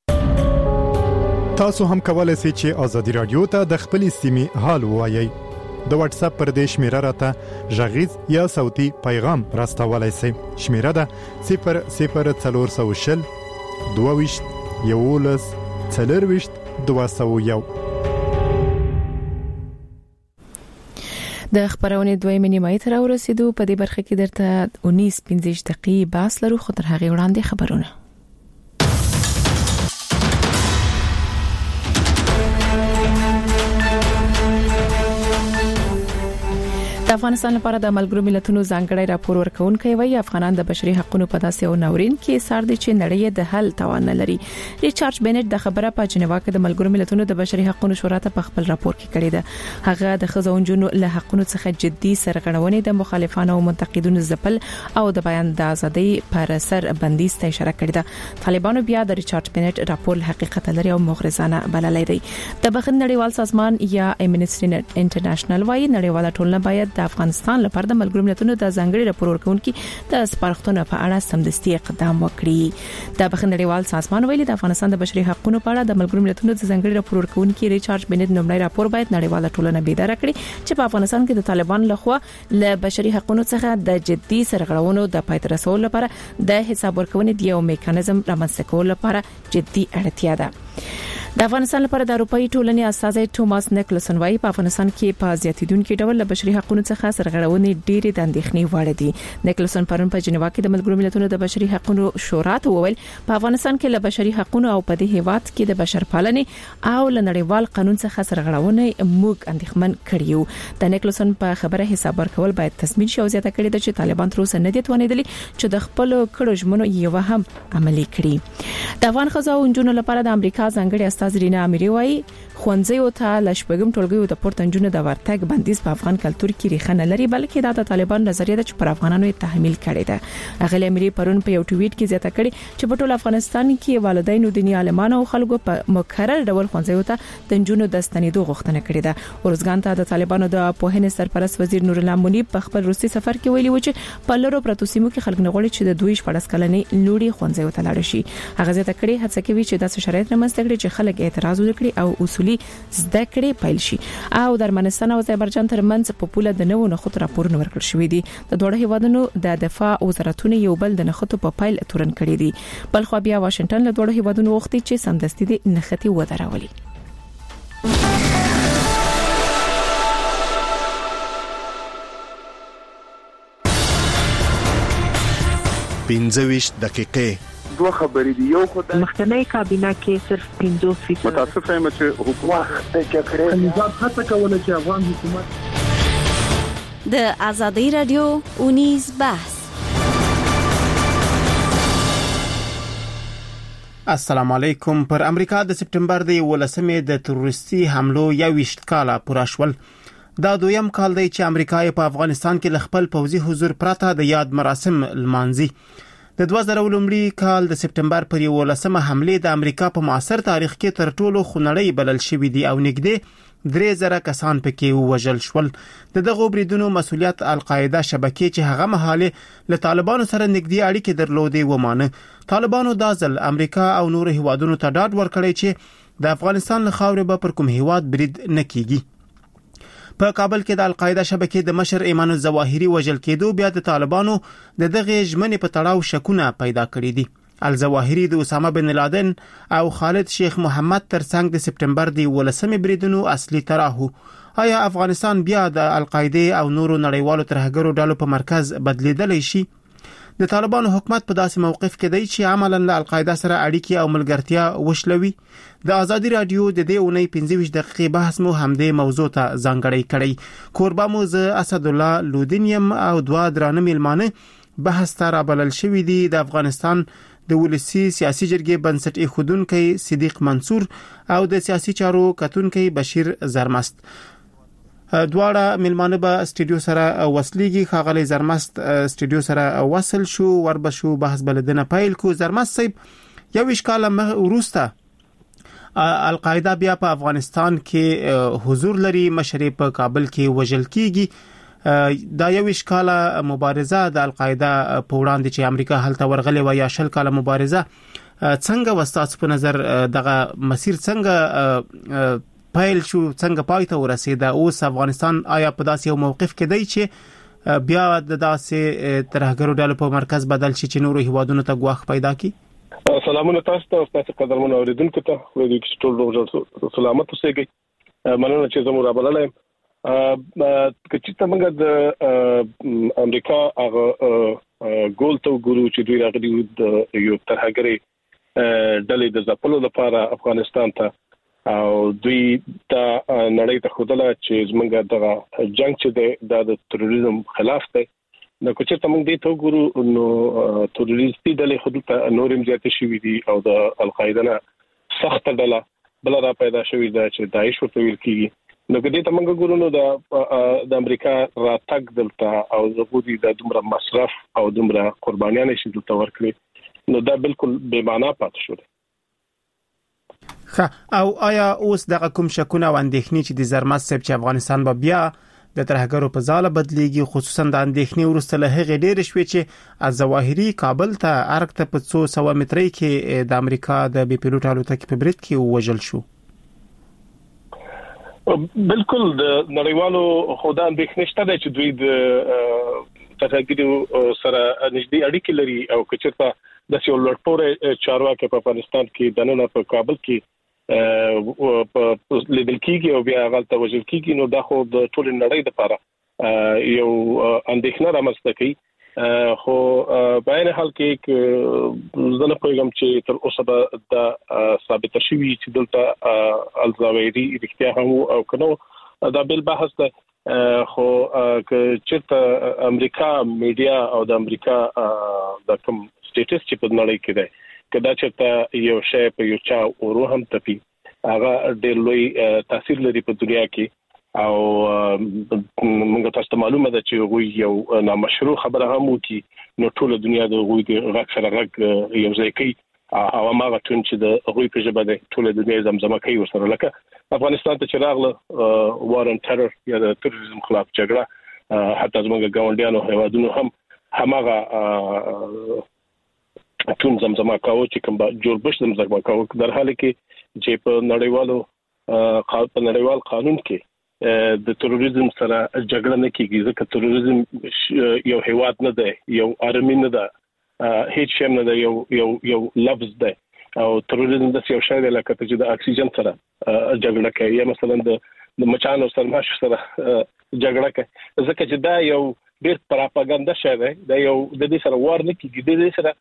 تاسو هم کولای شئ چې ازادي رادیو ته د خپل سیمې حال ووایي د واتس اپ پر دې شمیره راته ژغیز یا صوتي پیغام راستولای شئ شمیره ده 00400 22 11 42 201 د خبرونه دویمه نیمه تر ورسېدو په دې برخه کې درته 19 دقیقې باس لرو خو تر هغه وړاندې خبرونه د افغانستان لپاره د ملګرو ملتونو ځانګړی راپور ورکونکي وایي افغانان د بشري حقوقو په داسې او ناورین کې سار دي چې نړۍ د حل توان نه لري ریچارډ بنټ د خبره په جنیوا کې د ملګرو ملتونو د بشري حقوقو شورا ته په خپل راپور کې کړی ده هغه د خزونجونو له حقوقو څخه جدي سرغړونې د مخالفانو او منتقدونو ځپل او د بیان د ازادۍ پر سر بندیز ته اشاره کړې ده طالبانو بیا د ریچارډ بنټ راپور حقیقت لري او مغرضانه بللی دی د بخښنې نړیوال سازمان یا امنیسټي انټرنیشنل وايي نړیواله ټولنه باید د افغانستان لپاره د ملګرو ملتونو د ځانګړي راپور ورکونکي د سپارښتنو په اړه سمدستي اقدام وکړي د بخښنې نړیوال سازمان ویلي د افغانستان د بشري حقوقو په اړه د ملګرو ملتونو د ځانګړي راپور ورکونکي ریچارډ بنټ نومړی راپور باید نړیواله ټولنه بیدار کړي چې په افغانستان کې د طالبان لخوا له بشري حقوقو څخه د جدي سرغړونو د پای ته رسولو لپاره د حساب ورکونې د یو میکانیزم رامنځته کولو لپاره جدي اړتیا ده د افغانستان لپاره د اروپאי ټولنې استازي توماس نیکلسن وايي په افغانستان کې په زیاتیدونکو ډول له بشري حقوقو څخه سرغړونې ډېرې د اندېښنې وړ دي نیکلسن پرون په جنیوا کې د ملګرو ملتونو د بشري حقوقو شورا ته وویل په افغانستان کې له بشري حقوقو او په دې هیواد کې د بشرپالنې او له نړیوال قانون څخه سرغړونې موږ اندېښمن کړیو د نیکلسن په خبره حساب ورکول باید تضمین شي او زیاته کړي د چې طالبان تر اوسه نه دي توانیدلي چې د خپل کړو ژمنو یو هم عملي کړي د افغان خزو انجونو لپاره د امریکا ځانګړي استاذ رینا اميري وايي خوندزیو ته لشپګم ټولګیو د پورتنجونو د ورتګ بندیز په افغان کلچر کې ریښه لري بلکې د طالبان نظریه ده چې پر افغانانو تحمیل کړي ده اغلی اميري پرون په یو ټویټ کې زیاته کړي چې په ټول افغانستان کې والدین او دیني عالمان او خلکو په مکرر ډول خوندزیو ته د جنونو د ستنېدو غوښتنه کړې ده ورزګان ته د طالبانو د پوهنې سرپرست وزیر نور الله منیب په خپل روسي سفر کې ویلي و چې په لورو پروتو سیمو کې خلک نه غواړي چې د دوی 14 کلنې لوري خوندزیو ته لاړ شي هغه زیاته کړي هڅه کوي چې داسې شرایط رامنځته کړي چې خلک اعتراض وکړي او اصولي زده کړې پیل شي او د ارمنستان او آذربایجان ترمنځ په پوله د نوو نخښو راپورونه ورکړل شوې دي د دوه هیوادونو د دفاع وزارتونو یو بل د نخښو په پیل تورن کړی دي بل خو بیا واشنگټن له دوه هیوادونو وختي چې سمدستي د نخښتي ودرولي پنځه دقیقې دوه خبرې دی یو خدای مخکنی کابینه کې صرف 50% متاسف یم چې حکومت د کړې نظام هڅه کوله چې افغان حکومت د ازادي رادیو اونیز بحث السلام علیکم پر امریکا د سپټمبر د 18مې د تروریستي حملو 21 کال پوره شول دا دویم کال دی چې امریکا په افغانستان کې خپل پوځي حضور پرته د یاد مراسم لمانځي د 2000 کال د سپټمبر پر 18مه حمله د امریکا په معاصر تاریخ کې تر ټولو خونړی بلل شوې دي او نږدې 3000 کسان پکې وژل شول دغه بریدونو مسؤلیت القاعده شبکې چې هغه مهاله له طالبانو سره نږدې اړیکې درلودې ومانه طالبانو د ځل امریکا او نور هیوادونو ته ډاډ ورکړی چې د افغانستان له خاورې به پر کوم هیواد برید نه کیږي په کابل کې د القاعده شبکې د مشر ایمان الظواهری وژل کېدو بیا د طالبانو د دغه ژمنې په تړاو شکونه پیدا کړې دي الظواهری د اسامه بن لادن او خالد شیخ محمد ترڅنګ د سپټمبر د 18 بریدونو اصلي تراهو. آیا افغانستان بیا د القاعده او نورو نړیوالو ترهګرو ډلو په مرکز بدلیدلی شي؟ د طالبانو حکومت په داسې موقف کې دی چې عملاً له القاعده سره اړیکې او ملګرتیا وشلوي. د آزادي رادیو د دې اونۍ 25 دقیقې بحث مو همدې موضوع ته ځانګړی کړی. کوربه مو زه اسد الله لودینیم او دوه درانه میلمانه بحث ته رابلل شوي دي. د افغانستان د ولسی سیاسي جرګې بنسټ ایښودونکي صدیق منصور او د سیاسي چارو کتونکي بشیر زرمست. دواړه میلمانه به استودیو سره وصلېږي. خاغلی زرمست استودیو سره وصل شو، وربشو بحث بلدنه پیل کو. زرمست صاحب، یو اشکال وروسته القاعده بیا په افغانستان کې حضور لري، مشر په کابل کې وژل کیږي. دا یو اشکال مبارزه د القاعده په وړاندې چې امریکا هلته ورغلې و یا شل کاله مبارزه څنګه وستاسو په نظر دغه مسیر څنګه پیل شو، څنګه پای ته ورسېده؟ اوس افغانستان آیا په داسې یو موقف کې دی چې بیا د داسې ترهګرو ډلو په مرکز بدل شي چې نورو هیوادونو ته ګواښ پیدا کړي؟ سلامونه تاسو ته، تاسو قدرمن اوریدونکو ته، ولې چې ټول روغ سلامت اوسئ. مننه چې زموږ رابللای. چې څنګه د امریکا هغه ګول ته ګورو چې دوی راغلي د یو ترهګري ډلې د ځپلو لپاره افغانستان ته، او دوی ته نړۍ ته خودله چې زمونږ دغه جنگ چې د تروریزم خلاف دی. نو چې موږ دې ته ګورو نو تروریستي ډلې خود ته نورم زیاتې شوې دي او د القاعده نه سخت ډله بل را پیدا شوې ده چې داعش ورته ویل کیږي. نو کدی ته موږ ګورو نو د امریکا راتګ دلته او زغودي د دومره مصرف او دومره قربانیان شي دلته ورکړي، نو دا بالکل بے معنا پات شو. او آیا اوس دغه کوم شکونه او اندېښنې چې د زرمست صاحب چې افغانستان به بیا د ترهګرو په ځاله بدليږي، خصوصا د اندېښنې ورسته له هغه ډېر شوي چې الظواهری کابل ته ارګ ته په 200 مترۍ کې د امریکا د بي پيلوټ الوتکې په برید کې وژل شو؟ بالکل د نړیوالو خدای اندېښنې شته چې دوی د ترهګرو سره نږدې اړیکې لري او کچته د یو لړپورې چارواکي په افغانستان کې دننه په کابل کې لیدل کېږي او بیا غلطه وژل کېږي. نو دا خو د ټول نړۍ لپاره یو اندېښنه رامنځته کوي. خو په هر حال کې زنه پیغام چې تر اوسه د ثابت شوی چې دلته الظواهری اړتیا هم او کنو دا بل بحث ده. خو چې امریکا میډیا او د امریکا د کوم سټیټس چې په نړۍ کې ده کدا چې یو شی په یو چا اورو هم تپی هغه ډېر لوی تاثیر لري په دنیا کې. او موږ تاسو ته معلومه ده چې یو نامشروع خبره هم وکي نو ټول دنیا د غوي د غږ سره غږ یو ځای کوي او هغه ټون چې د غوي په ژبه ده ټول دنیا زمزمه کوي ورسره. لکه افغانستان ته چې راغله وار ان ټرور یا د تروریزم خلاف جګړه، حتی زموږ ګاونډیانو هیوادونو هم همغه ټون زمزمه کاوه چې کوم جوړ بش زمزمه کاوه، در حال کې چې په نړیوال قانون کې د تروریزم سره جګړه نه کیږي، ځکه تروریزم یو هیواد نه دی، یو ارمي نه ده، هیڅ شی نه ده، یو لفظ ده. او تروریزم د یو شی دی لکه چې د اکسیجن سره جګړه کوي یا مثلا د مچانو سره ماشو سره جګړه کوي، ځکه چې دا یو ډېر پراپاګاندا شی دی. دا یو د دې سره وار نه کیږي، د دې سره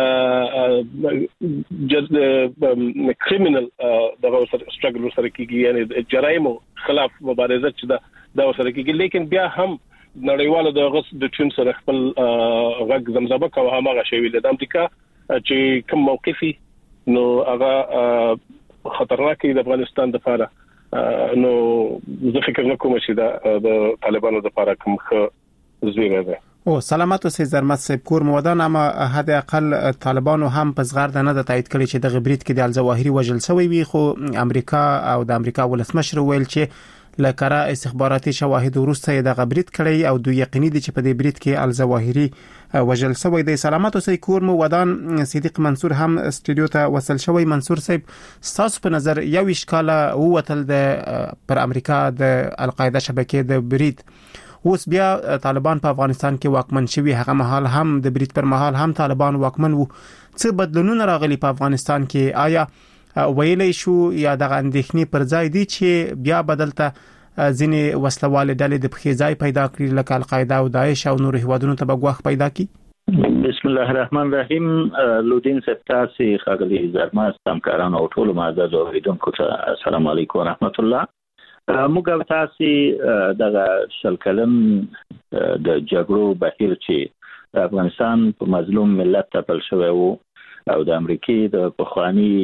کریمینل دغه سره سټرګل سره کیږي، یعنی جرایمو خلاف مبارزه چې دا سره کیږي. لیکن بیا هم نړیوالو د ټون سره خپل غږ زمزمه کوي. هغه شی ویل د امریکا چې کوم موقفي نو هغه خطرناک دی د افغانستان لپاره. نو زه فکر نکوم چې دا د طالبانو لپاره کوم ښه زیری ده. او سلامت اوسئ زرمت صاحب. کور مودان اما حد اقل طالبانو هم په صغر نه د تایید کړي چې د غبرید کې د الظواهری وژل شوی وي، خو امریکا او د امریکا ولسمشر ویل چې لکره استخباراتي شواهد ورسته د غبرید کړي او دوی یقیني دي چې په دې برید کې الظواهری وژل شوی دی. سلامت اوسئ. کور مودان صدیق منصور هم استودیو ته وصل شوی. منصور صاحب، تاسو په نظر یو اشکال ووتل د پر امریکا د القاعده شبکې د برید اوس بیا طالبان په افغانستان کې واکمن شوي، هغه مهال هم د برید پر مهال هم طالبان واکمن وو. څه بدلونونه راغلي په افغانستان کې؟ آیا ویلې شو یا د اندېښنې پر ځای دي چې بیا بدلته ځینې وسلواله ډلې د پخېځای پیدا کړي لکه القاعده او داعش او نور هیوادونو ته بګواخ پیدا کړي؟ بسم الله الرحمن الرحیم. لودین سپتاسي خغلی زرماس همکارانو او ټول معزز اوریدونکو ته السلام علیکم ورحمت الله. موږ تاسو دغه شلکلن د جګړو بهیر چې افغانستان په مظلوم ملت تپل شوی وو او د امریکای د پخوانی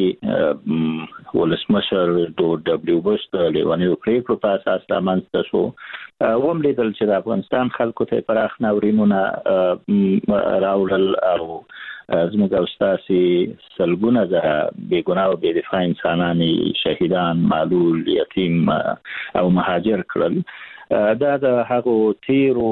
ولسمشر دبليو بوش د لیوانیو پریکړو په اساس رامنځته شو. ووم لیدل چې د افغانستان خلکو ته پراخ ناورینونه راوړل او زموږ او ستاسي سلګونه د بیګناه او بې دفاع انسانان شهیدان، معلول، یتیم او مهاجر کړل. دا د هغو تیرو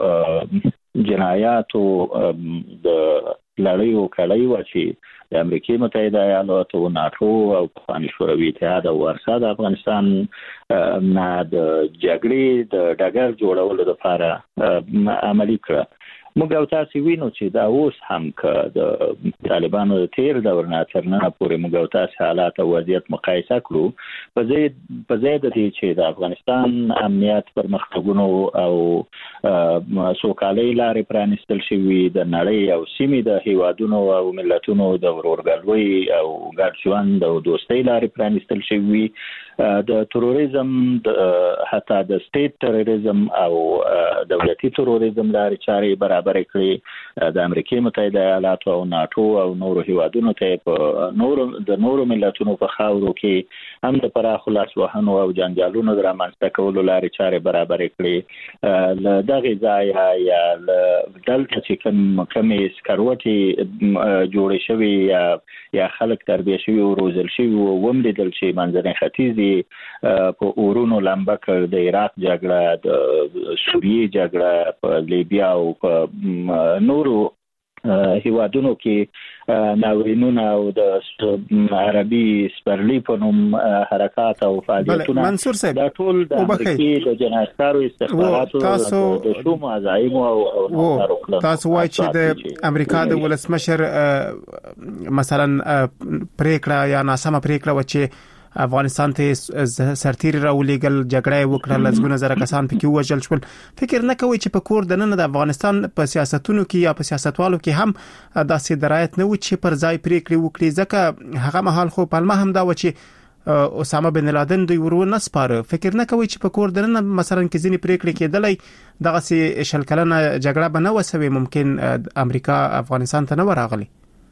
جنایاتو د لړیو کړی و چې د امریکای متحده ایالاتو، ناتو او پخوانی شوروي اتحاد او ورسره د افغانستان نه د جګړې د ډګر جوړولو لپاره عملي کړ. موږ او تاسو وینو چې دا اوس هم که د طالبانو د تیر دور نه تر نن پورې موږ او تاسو حالات او وضعیت مقایسه کړو، په ځای د دې چې د افغانستان امنیت پرمختګونو او سوکالۍ لارې پرانیستل شوي، د نړۍ او سیمې د هیوادونو او ملتونو د ورورګلوۍ او ګډ ژوند او دوستۍ لارې پرانیستل شوي، د تروریزم حتی د سټیټ تروریزم او دولتي تروریزم لارې چارې برابر کړي. د امریکای متحده ایالاتو او ناتو او نورو هیوادونو ته په نورو ملتونو په خاورو کې هم د پراخ لاس وهنو او جنجالونو د رامنځته کولو لارې چارې برابر کړي. له دغه ځای یا دلته چې کمې سکروټي جوړې شوي یا خلک تربیه شوي او روزل شوي و وملیدل چې منځنۍ ختیځ په اورونو لمبه کړ، د عراق جګړه، د سوریې جګړه، په لیبیا او په نورو هیوادونو کې ناورینونه او د عربي سپرلی په نوم حرکات او فعالیتونه دا ټول د امریکای د جنایتکارو استخباراتو د شوم عزایم او تاسو وایي چې د امریکا د ولسمشر مثلا پریکړه یا ناسمه پریکړه و چې افغانستان ته سرتیری راولېګل، جګړه وکړه، لږونه زره کسان پکې وژل شول. فکر نه کوي چې په کور د نن د افغانستان په سیاستونو کې یا په سیاستوالو کې هم داسې درایت نه و چې پر ځای پریکړې وکړي؟ ځکه هغه مهال خو پالما هم دا و چې اسامه بن لادن دوی ورونه سپاره. فکر نه کوي چې په کور د نن مثلا کې ځینې پریکړې کېدلې دغه سي شلکلنه جګړه به نه وسوي، ممکن امریکا افغانستان ته نه ورغلی؟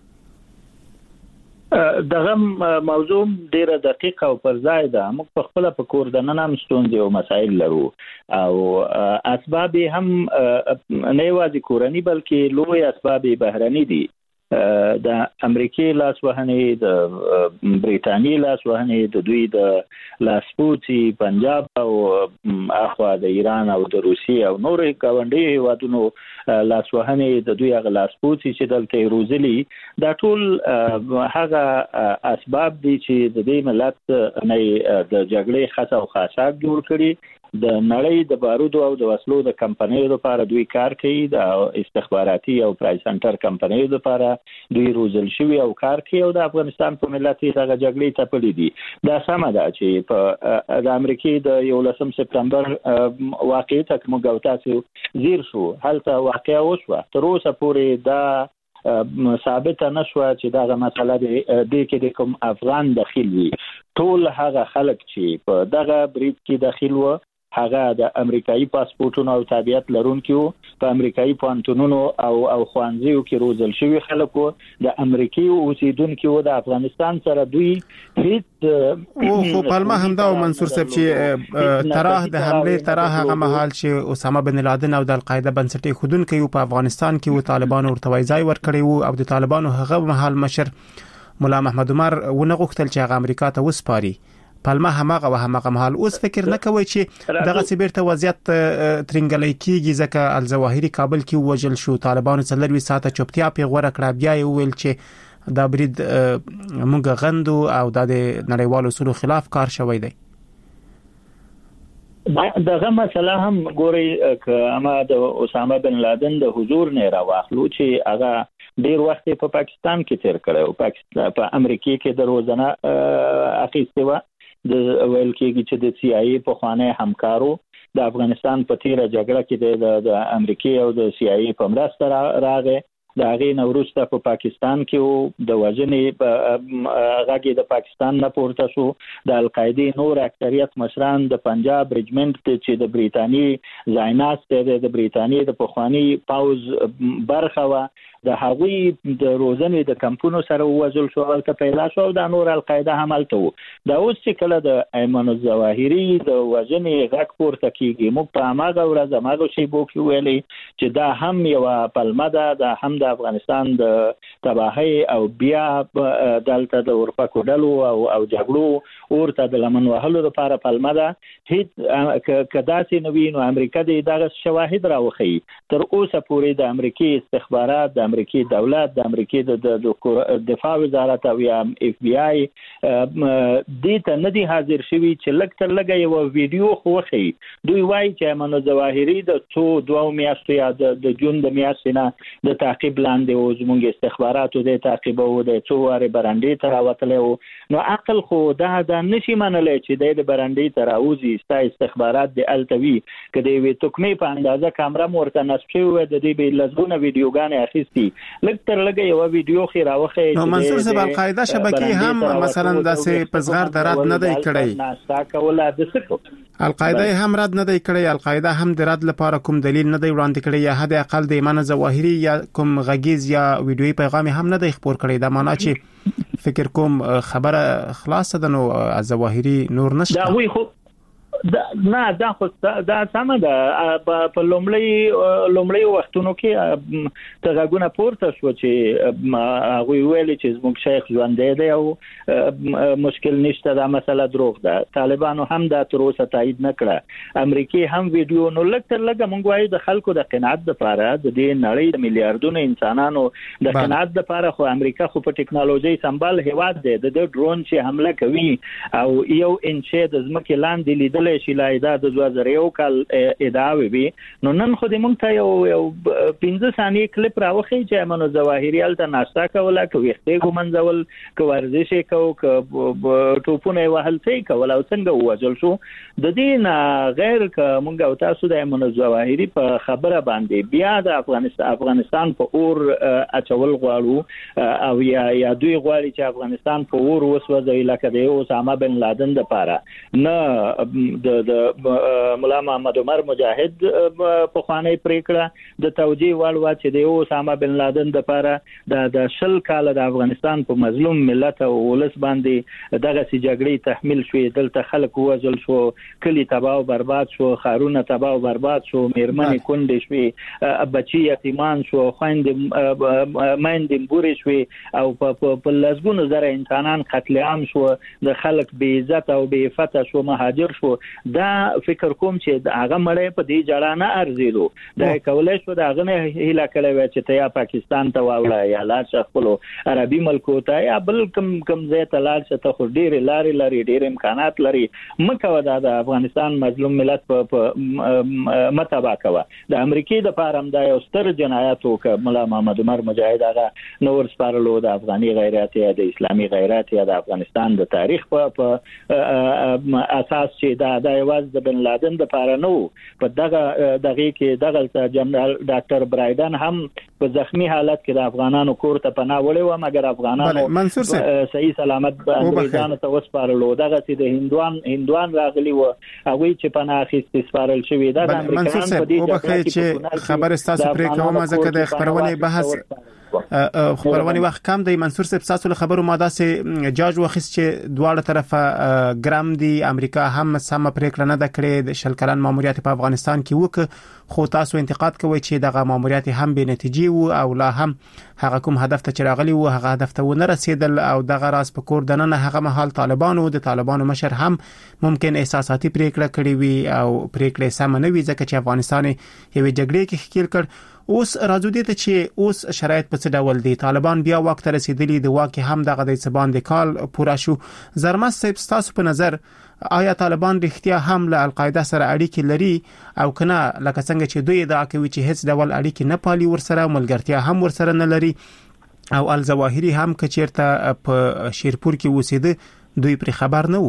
دغه موضوع ډیره دقیقه او پر ځای ده. موږ په خپل په کور د نن هم ستونزې او مسایل لرو او اسباب هم نه یوازې کورنی بلکې لوی اسباب بهرني دي. د امریکای لاس وهنې، د بریټانیې لاس وهنې، د دوی د لاسپوڅي پنجاب او اخوا د ایران او د روسیې او نورو ګاونډي هیوادونو لاس وهنې، د دوی هغه لاسپوڅي چې دلته روزلي، دا ټول هغه اسباب دي چې د دې ملت نه د جګړې خاصه او خاصات جوړ کړي. د نړۍ د بارودو او د وسلو د کمپنیو لپاره دوی کار کوي، د استخباراتي او پرای سنټر کمپنیو لپاره دوی روزل شوی او کار کوي او د افغانستان په ملت یې دغه جګړې تپلې دي. دا سمه ده چې په د امریکای د 11 سپتمبر واقعي ته موږ او تاسو زیر شو، هلته واقعیا وشوه. تر اوسه پورې دا ثابت نشوه چې دغه مسله د کې کوم افغان داخل وي. ټول هغه خلک چې په دغه برید کې داخل و هغه د امریکایي پاسپورتونو او تابعیت لرونکو، په امریکایي پوهنتونونو او خوانځیو کې روزل شوی خلک وو، د امریکایي اوسیدونکو د افغانستان سره دوی هیڅ خو پالما همدا او منصور صاحب چې طرح د حمله طرح هغه مهال چې اسامه بن لادن او د القاعده بنسټي خودونکو په افغانستان کې و طالبان ورته ځای ورکړي وو او د طالبانو هغه مهال مشر مولا محمد عمر ونه غوښتل چې هغه امریکا ته وسپاري. پالما همغه مهال اوس فکر نه کوي چې دغه سیبرته وضعیت ترنګلې کیږي ځکه الزواهری کابل کې وژل شو، طالبانو څلوي ساعته چوپتیا پیغوره کړه، بیا یې ویل چې دا برید مونږ غندو او د نړیوالو اصولو خلاف کار شوی دی. دغه مسله هم ګوري کما د اسامه بن لادن د حضور نه راوخلو چې هغه ډیر وخت په پاکستان کې تیر کړو، په امریکا کې د روزانه اخیسته و د ویل کېږي چې د سی آی په خوانه همکارو د افغانستان په تیره جګړه کې د امریکا او د سی آی په مرسته راغی. د هغه نوروسته په پاکستان کې د وژنې غږی د پاکستان نه پورته شو. د القاعده نور اکثریت مشران د پنجاب رجمنټ چې د بریتانی زایناست د بریتانی د پخوانی پاوز برخه و د هغوی د روزنې د کمپونو سره وژل شو او ته پیدا شو د نور القاعده عملته و. دا اوس چې کله د ایمن الظواهری د وژنې غږ پورته کیږي موږ په هغه ورځ هغه شی بوکي ویلې چې دا هم یو پلمه ده هم د افغانستان د تباہي او بیا دلته د اروپا کوډلو او جګړو ورته د لمن وهلو لپاره پلمه ده. هیڅ کداسي نوی نو امریکا دغه شواهد راوخی تر اوسه پورې د امریکای استخبارات د امریکای دولت د امریکای د دفاع وزارت او اف بی آی د ته ندي حاضر شوی چې لکتر لګي یو ویډیو خوخی. دوی وایي چې ایمن الظواهری د 2 میاشتې یا د جون د میاشتې نه د تعقیب لاندې او زموږ استخباراتو د تعقیب او د څواره برانډي تر وتلو. نو عقل خو دا نشي منلای چې د برانډي تر اوزي ستا استخبارات د التوی کدی وي توکمې په اندازه کیمرا مورته نصب شوی د دې به لزونه ویډیوګان اخیستي لکتر لګي یو ویډیو خو راوخه. نو منصور صاحب القاعده شبکې هم مثلا داسې پزغار درات نه دی کړی، ناستا کوله د سکو القاعده هم رد نه دی کړی، القاعده هم د رد لپاره کوم دلیل نه دی وړاندې کړی یا حد اقل د ایمان ظواهری یا کوم غږیز یا ویډیوي پیغام هم نه دی خبر کړی. دا معنی چې فکر کوم خبره خلاص ده نو ظواهری نور نشته. دا وی خو نه دا خو دا سم ده. په لومړی وختونو کې تغاګونه پورته شو چې هغه ویل چې زموږ شیخ ژوندې دی او مشکل نشته، دا مسله دروغ ده. طالبانو هم دا تر اوسه تایید نه کړه. امریکای هم ویډیو نو لکتر لګه مونږ وایو د خلکو د قناعت لپاره د دې نړۍ د میلیارډونو انسانانو د قناعت لپاره خو امریکا خو په ټکنالوژي سمبال هواد دی. د ډرون چې حمله کوي او یو انچ د ځمکې لاندې لیدل شي لا دا د 2001 کال ادعا وي. نو نن خو د مونږ ته یو 15 ثانیې کلیپ راوخی چې ایمن الظواهری الته ناشتا کوله کوي ختې ګمنځول کو ورزش کو ټوپونه وهل څه کول او څنګه وځل شو. د دې نه غیر ک مونږ او تاسو د ایمن الظواهری په خبره باندې بیا د افغانستان په اور اچول غواړو او یا دوی غواړي چې افغانستان په اور وسوځي لکه د اسامه بن لادن د پاره نه د مولا محمد عمر مجاهد په خوانه پریکړه د توجیه والوا چې د اسامه بن لادن د لپاره د شل کال د افغانستان په مظلوم ملت او ولس باندې دغه سي جګړې تحمل شوې، دلته خلک وژل شو، کلی تباہ او برباد شو، خارونه تباہ او برباد شو، میرمنې کونډې شوې، بچي یتیمان شو، خويندې بوري شوې او په لزګونو زره انسانان قتل عام شو، د خلک بې عزت او بې عفت شو، مهاجر شو. دا فکر کوم چې هغه مړې په دې جړه نه ارزیدو. دا کولای شو دا غنه هیله کړو چې ته یا پاکستان ته واوړې یا لا شخصلو عربي ملکو ته یا بل کم ځای ته لاړ چې ته خو ډېر لاري ډېر امکانات لري مکه ودا د افغانستان مظلوم ملت په متابعه کوه. د امریکای د پاره هم دا یو ستر جنایت وکړ. مولا محمد عمر مجاهد هغه نور سپارلو د افغاني غیرت یا د اسلامي غیرت یا د افغانستان د تاریخ په اساس چې دا یواز د بن لادن د پاره نو په دغه کې دغه جنرال ډاکټر برایدن هم په زخمی حالت کې د افغانانو کور ته پناه وړي و مګر افغانانو صحیح سلامت انګریزانو ته وسپارلو. دغه چې د هندوان راغلي و هغه چې پناه اخیستي سپارل شوی دا د امریکایانو په دې ځکه چې خبر استاسو پرې کوم ځکه د خبرونه بحث خبرونه وخت کم دی. منصور صاحب تاسو له خبرو ماده سه جاج وخت چې دواړه طرفه ګرام دی امریکا هم سم پریکړه نه کړې د شل کلن ماموریت په افغانستان کې وک خو تاسو انتقاد کوي چې دغه ماموریت هم به نتیجه وو او لا هم هغه کوم هدف ته چراغلی وو هغه هدف ته ونه رسیدل او دغه راز په کور دننه هغه مهال طالبانو مشر هم ممکن احساساتي پریکړه کړې وي او پریکړه سم نه وي ځکه چې افغانستان یو جګړې کې ښکیل کړ. اوس راځو دې ته چې اوس شرایط په څه ډول دي؟ طالبان بیا واک ته رسیدلي د واک هم دغه د سباند کال پورا شو. زرمس صاحب تاسو په نظر آیا طالبان رښتیا هم له القاعده سره اړیکې لري او کنه لکه څنګه چې دوی ادعا کوي چې هیڅ ډول اړیکې نه پالي ورسره، ملګرتیا هم ورسره نه لري او الظواهری هم کچیرته په شیرپور کې وسیده دوی پر خبر نه وو؟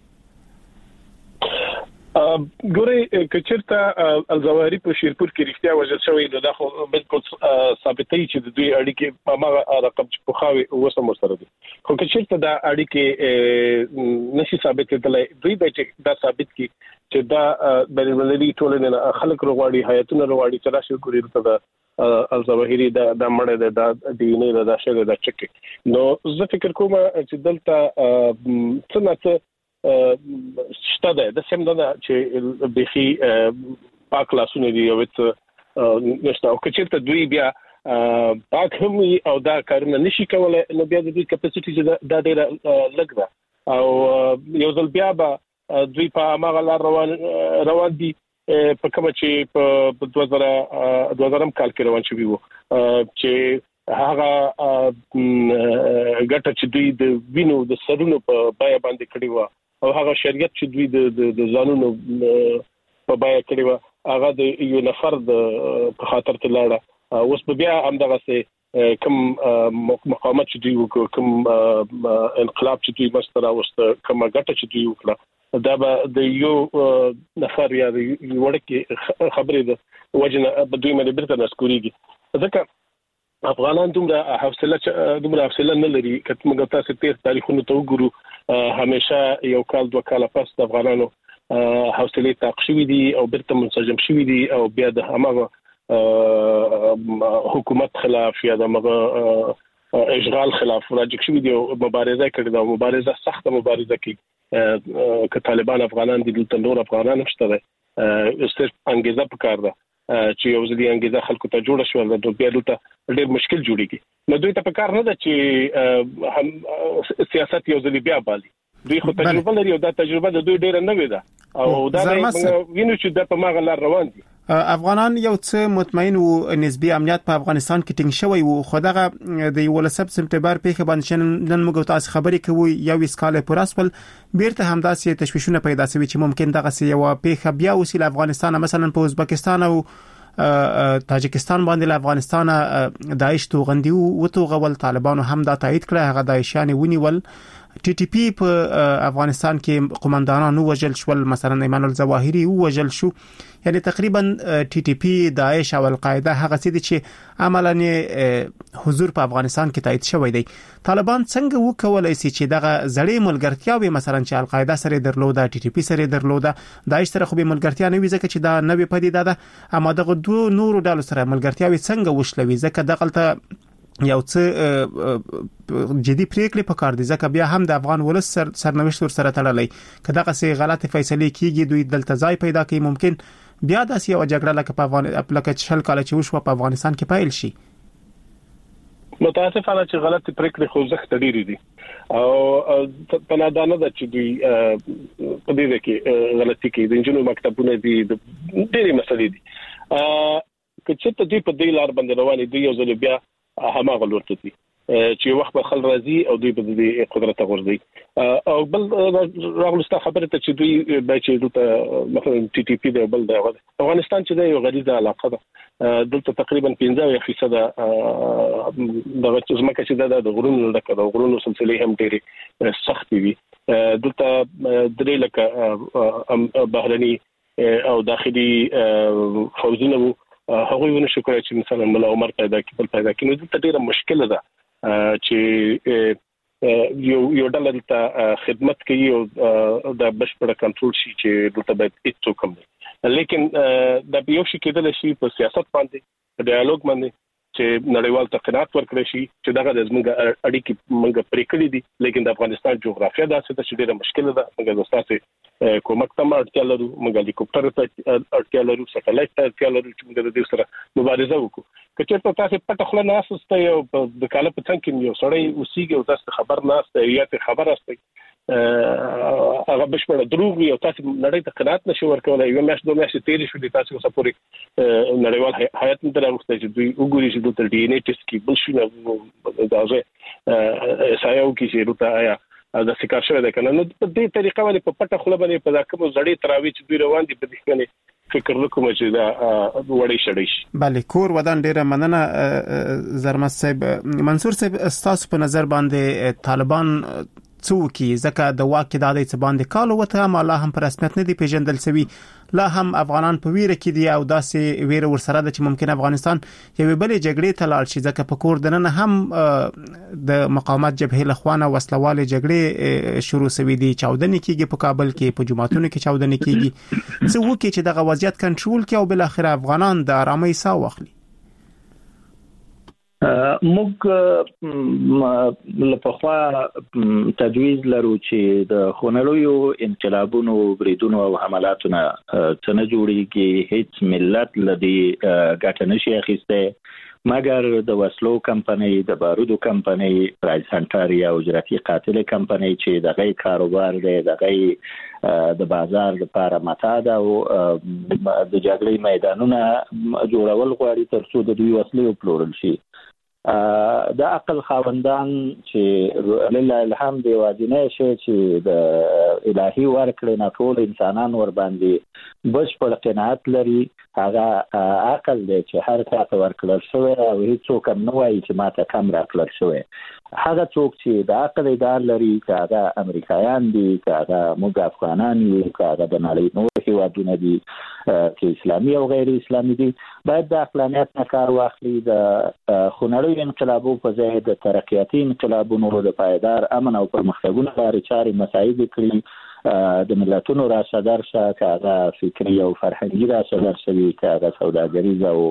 ګورې کچیرته الظواهری په شیرپور کې رښتیا وژل شوی نو دا خو بالکل ثابتې چې د دوی اړیکې په هغه رقم چې په خاوي وسم سره دي، خو کچیرته دا اړیکې نشي ثابتېدلای. دوی به چې دا ثابت کی چې دا بین المللي ټولنه خلک رغواړي، حیاتونه رغواړي چې راشي ګوري ته دا الظواهری دا مړه د دی نه دا شګه دا چکه. نو زه فکر کوم چې دلته څنګه شته د سم نه چې بخي پاک لاسونه دی او نشته او کچېرته دوی بیا پاک هم او دا کارونه نشي کولای نو بیا د دوی کپاسټي چې دا ډیره لږ ده او یو ځل بیا به دوی په هغه لار روان دي په کوم چې په 2000 کال کې روان شوی وو چې هغه ګټه چې دوی د وینو د سرونو په بای باندې کړی و او هغه شریعت چې دوی د ځانونو په بای کړی و هغه د یو نفر په خاطر ته لاړه. اوس بیا هم دغه سه کوم مقاومت چې دوی کوم انقلاب چې دوی مستر اوست کوم ګټه چې دوی وکړه دا به د یو نفر یا د وړکې خبرې ده وجنه به دوی مې بیرته نسکوريږي. ځکه افغانان دومره حوصله نه لري. کته موږ تاسو تیر تاریخونو ته وګورو همیشه یو کال دوه کال پس د افغانانو حوصله تقشوي دي او بیرته منسجم شوي دي او بیا د هغه حکومت خلاف یا د هغه اشغال خلاف راځي شوي دي او مبارزه کړې ده. مبارزه سخته مبارزه کوي که طالبان افغانان دي دلته نور افغانان هم شته صرف انګیزه پکار ده چې یو ځلې انګیزه خلکو ته جوړ شو نو بیا دلته ډېر مشکل جوړیږي. نو دوی ته پکار نه ده چې هم سیاست یو ځلې بیا بالي. دوی خو تجربه لري او دا تجربه د دوی ډېر نه وي ده او دا وینو چې د په ماغه لار روان دي. افغانان یو څه مطمئن وو نسبی امنیت په افغانستان کې ټینګ شوی وو، خو دغه د 18 سپتمبر په باندې نن موږ تاسو خبرې کوي یو اسکاله پراسپل بیرته همداسې تشویشونه پیدا شوي چې ممکن دغه سی یو په بیا وسیله افغانستان مثلا په ازبکستان او تاجکستان باندې افغانستان داعش توغندي او توغول طالبانو هم دا تایید کړه هغه داعشیان ونیول. ټي ټي پی په افغانستان کې قومندانانو وژل شول، مثلا ایمان الظواهری وژل شو، یعنی تقریبا ټي ټي پی داعش او القاعده هغه څه دي چې عملاً حضور په افغانستان کې تایید شوی دی. طالبان څنګه وکولای شي چې دغه زړې ملګرتیاوي مثلا چې القاعده سره درلوده، ټي ټي پی سره درلوده، داعش سره خو به ملګرتیا نه وي ځکه چې دا نوې پدیده ده، اما دغه دوه نورو ډلو سره ملګرتیاوي څنګه وشلوي ځکه دغلته یو څه جدي پریکړې پکار دي ځکه بیا هم د افغان ولس سرنوشت ور سره تړلې کله چې غلطه فیصله کیږي دوی دلته ځای پیدا کوي ممکن بیا د سیاسي جګړه لکه په افغانستان شل کال چې وشو په افغانستان کې پایل شي. متاسفانه چې غلطه پریکړې خو زخت ډېری دي او په نادانه ده چې دوی په دې کې غلطي کوي. د انجینو مکتبونه دي ډېری مسلې دي چې ته دوی په دې لار باندې رواني دي یو ځل بیا هماغه لورته دي چې وخت به خل راځي او دوی په دې قدرت غورځي او بل راغلسته خبره ته چې دوی به چې دلته مثلا ټي ټي پی دی بل دی افغانستان چې دی یو غریزه علاقه ده دلته تقریبا 15% د ځمکه چې د غرونو د غرونو سلسله هم ډېری سخت وي. دلته درې لکه بهرني او داخلي فوزونه هغه ونه شو کولای چې مثلا ملا عمر پیدا کړي نو دلته ډیره مشکله ده چې یو ډول ته خدمت کوي او د بشپړ کنټرول شي چې دلته باید هیڅ کوم نه لیکن د یو شي کېدل شي په سیاست باندې په ډایالوګ باندې چې نړیوال تقنات ورکړي شي چې دغه د زموږ اړیکې موږ پرې کړې دي. لیکن د افغانستان جغرافیه داسې ده چې ډیره مشکله ده. موږ د تاسو کومک ته اړتیا لرو، موږ هلیکوپټر ته اړتیا لرو، سټلایټ ته اړتیا لرو چې موږ د دې سره مبارزه وکړو. که چېرته تاسو پټه خله نه اساسته یو د کاله په څنګه کې یو سړی اوسېږي او تاسو خبر نه استه یا ته خبر استه هغه بشپړ دروغ وي او تاسو نړۍ ته قناعت نشئ ورکولای. یو میاشت دوه میاشتې تیرې شوې تاسو اوسه پورې نړیوال هیئت نه راغوښته چې دوی وګوري چې د ډي ان اي ټیسټ کې بل شي نه داغه سایو کې چې روته آیا دا سکار شوی ده کنه. نو په دې طریقه باندې په پټه خله باندې په ځکه زړې تراوی چې دوی روان دي په دې باندې فکر وکوم چې دا وړي شړې شي. بله کور ودان ډیره مننه زرمت صاحب. منصور صاحب تاسو په نظر باندې طالبان څوکي ځکه د واکې د عادت باندې کالو وته مالا هم پر رسمیت نه دی پیژندل شوی، لا هم افغانان په ویره کې دي او داسې ویره ورسره ده چې ممکن افغانستان یوې بلې جګړې ته لاړ شي ځکه په کور دننه هم د مقاومت جبهې له خوا نه وسلواله جګړې شروع شوې دي، چاودنې کېږي په کابل کې، په جماعتونو کې چاودنې کېږي. څه وکړي چې دغه وضعیت کنټرول کړي او بل اخر افغانان د آرامۍ ساه واخلي؟ موږ لپاره تجویز لرو چې د خونړیو انقلابونو بریدونو او حملاتونو څنګه جوړیږي هیڅ ملت لدی ګټه نشي اخیسته مګر د وسلو کمپنۍ، د بارودو کمپنۍ، پرایز هانټر یا اجرتي قاتل کمپنۍ چې دغه کاروبار دی دغه د بازار لپاره متا ده او د جګړې میدانونه جوړول غواړي ترڅو د دوی وسلې وپلورل شي. د عقل خاوندان چې لله الحمد واجنه شي چې د الهي ورکړې نه ټول انسانان ور باندې بشپړ قناعت لري، هغه عقل دی چې هر څه ته ورکړل شوی او هیڅوک نه وایي چې ماته کم راکړل شوی. هغه څوک چې د عقل ادعا لري که هغه امریکایان دي که هغه موږ افغانان یو که هغه د نړۍ نور هیوادونه دي چې اسلامي او غیر اسلامي دي باید د عقلانیت نه کار واخلي. د خونړیو انقلابو په ځای د ترقیاتي انقلابونو د پایدار امن او پرمختګونو لپاره چارې مساعد کړي. د ملتونو راشدار شه که هغه فکري او فرهنګي راشدار شوي که هغه سوداګریز او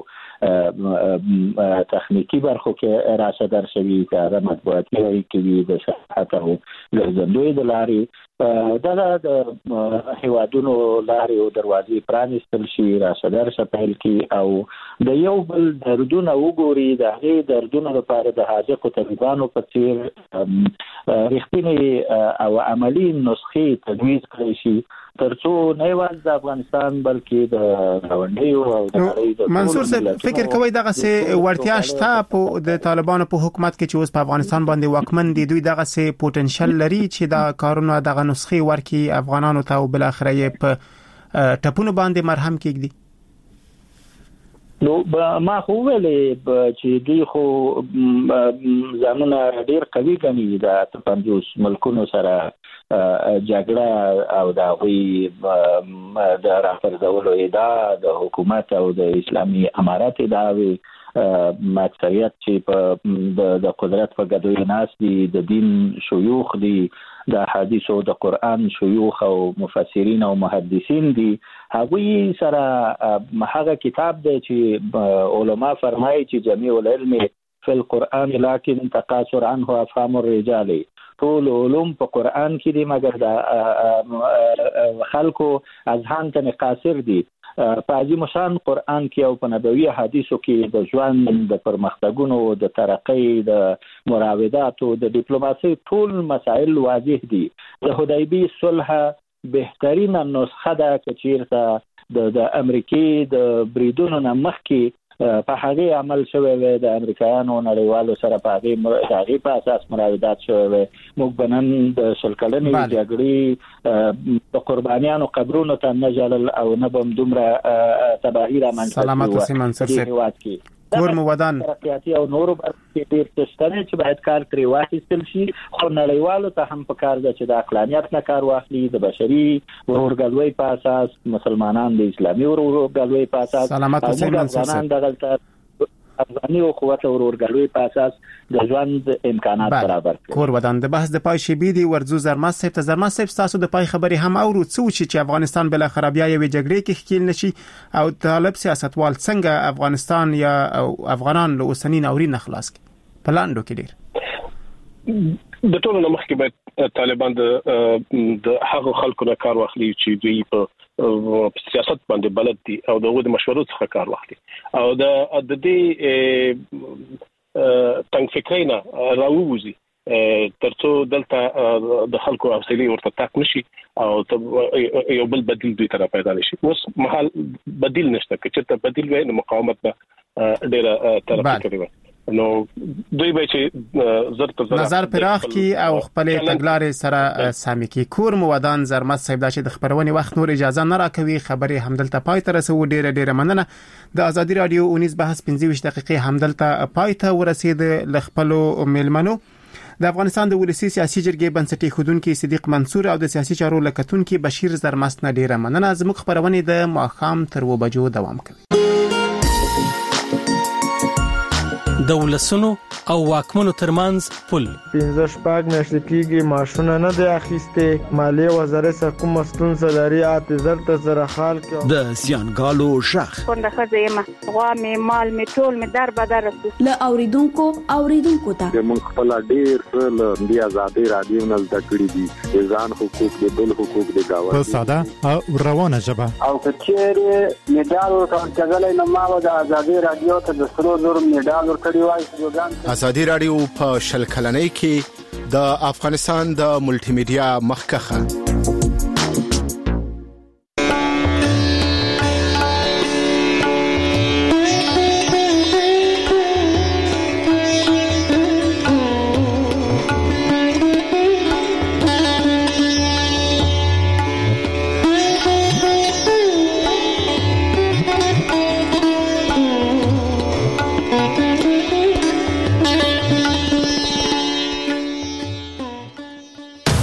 تخنیکی برخو کې راشدار شوي که هغه مطبوعاتي اړیکې وي د صحت او ګرځندوی د لارې دغه د هیوادونو لارې او دروازې پرانیستل شي راشدار شه پیل کړي او د یو بل دردونه وګوري د هغې دردونو لپاره د حاجقو طبیبانو په څېر رښتینې او عملي نسخې تجویز کړی شي ترڅو نه یوازې د افغانستان بلکې د غونډیو او د منصور صاحب فکر کوي دغه سه ورتیا شته په د طالبانو په حکومت کې چې اوس په افغانستان باندې واکمن دي دوی دغه سه پوتنشل لري چې دا کارونه دغه نسخې ورکي افغانانو ته او بل اخر یې په ټپونو باندې مرهم کېږي؟ نو ما خو ویلې چې دوی خو ځانونه ډېر قوي ګڼي د 50 ملکونو سره جګړه او د هغوی د راپرځولو ادعا د حکومت او د اسلامي امارات ادعاوې مکثریت چې د قدرت په ګدوی ناس دي د دین شيوخ دي د حدیث او د قران شيوخ او مفسرین او محدثین دي هغوی سره هغه کتاب دی چې علما فرمایي چې جميع العلم فی القرآن لكن تقاصر عنه افهام الرجال ټول علوم په قرآن کې دي مګر د خلکو اذهان ته قاصر دي. په عظیم شان قرآن کې او په نبوي حدیثو کې د ژوند د پرمختګونو د ترقۍ د مراوداتو د ډیپلوماسي ټول مسائل واضح دي. د حدیبی صلح بهترینه نسخه ده چې چیرته د امریکای د بریدونو نه مخکې په هغه عمل شوی و د امریکایانو نړیوالو سره په هغه په اساس مراودات شوی و. موږ بنن د شلکلنې جګړې په قربانیانو قبرونو ته نه جلل او نه بم دومره تباهی را منځته سلامت اوسئ منصور صاحب. کور مو ودان ترقیاتي او نور برخې ډېر تشتنه چې باید کار ترې واخیستل شي خو نړیوالو ته هم پکار ده چې د عقلانیت نه کار واخلي د بشري ورورګلوۍ په اساس مسلمانان د اسلامي ورورګلوۍ په اساس سلامت اوسئ منصور صاحب افغاني او قوت ورورګلوۍ په اساس د ژوند امکانات برابر کړي. کور ودان د بحث د پای شی بي دي ورزو زرمت صاحب ته زرمت صاحب تاسو د پای خبري هم اورو چې افغانستان بل خرابیا یوې جګړې کې ښکیل نشي او طالب سیاستوال څنګه افغانستان یا افغانان له اوسنی ناورین خلاص کړي په لاندو کې ډیر د ټولو نمخ کې باید طالبان د هغو خلکو نه کار واخلي چې دوی په سیاست باندې بلد دي او دغه د مشورو څخه کار واخلي او د دې تنګ فکرینا راووزي ترڅو دلته د خلکو حوصله ورته تاک نشي او یو بل بدیل دوی ته پیدا نشي. اوس مهال بدیل نشته، چې ته بدیل وای نو مقاومت به ډیره ترقی کوي. نو دوی به چې زرت نظر پراخ کی او خپل تګلارې سره سامي کی. کور مودان زرمت صاحب دا چې د خبرونې وخت نور اجازه نه راکوي، خبرې همدلته پای ته رسو. ډیره مننه. د ازادي رادیو اونیز بحث 25 دقیقې همدلته پای ته ورسید. ل خپلو میلمنو د افغانستان د ولسی سیاسي جرګې بنسټي خودونکو صدیق منصور او د سیاسي چارو لکتونکو بشیر زرمست نه ډیره مننه. زموږ خبرونه د ماخام تر 2 بجو دوام کوي. د ولسونو او واکمنو ترمنځ پل 15 میاشتې کېږي ماشونه نه دی اخیسته. مالیه وزارت څخه کوم ستونزه لري اته زره خال کې د سیانګالو شخ څنګه خزیمه غوا می مال می ټول می در بدر له اوریدونکو ته موږ خپل ډیر له دی ازادي رادیو نه زده کړی دي ځان حقوق د بل حقوق د گاوه په ساده او روانه ژبه او کچېره میډال ورکړل نه ما د ازادي رادیو ته د 300 میډال ورکړی وای. ازادي رادیو په شل کلنۍ کې د افغانستان د ملټي میډیا مخکخه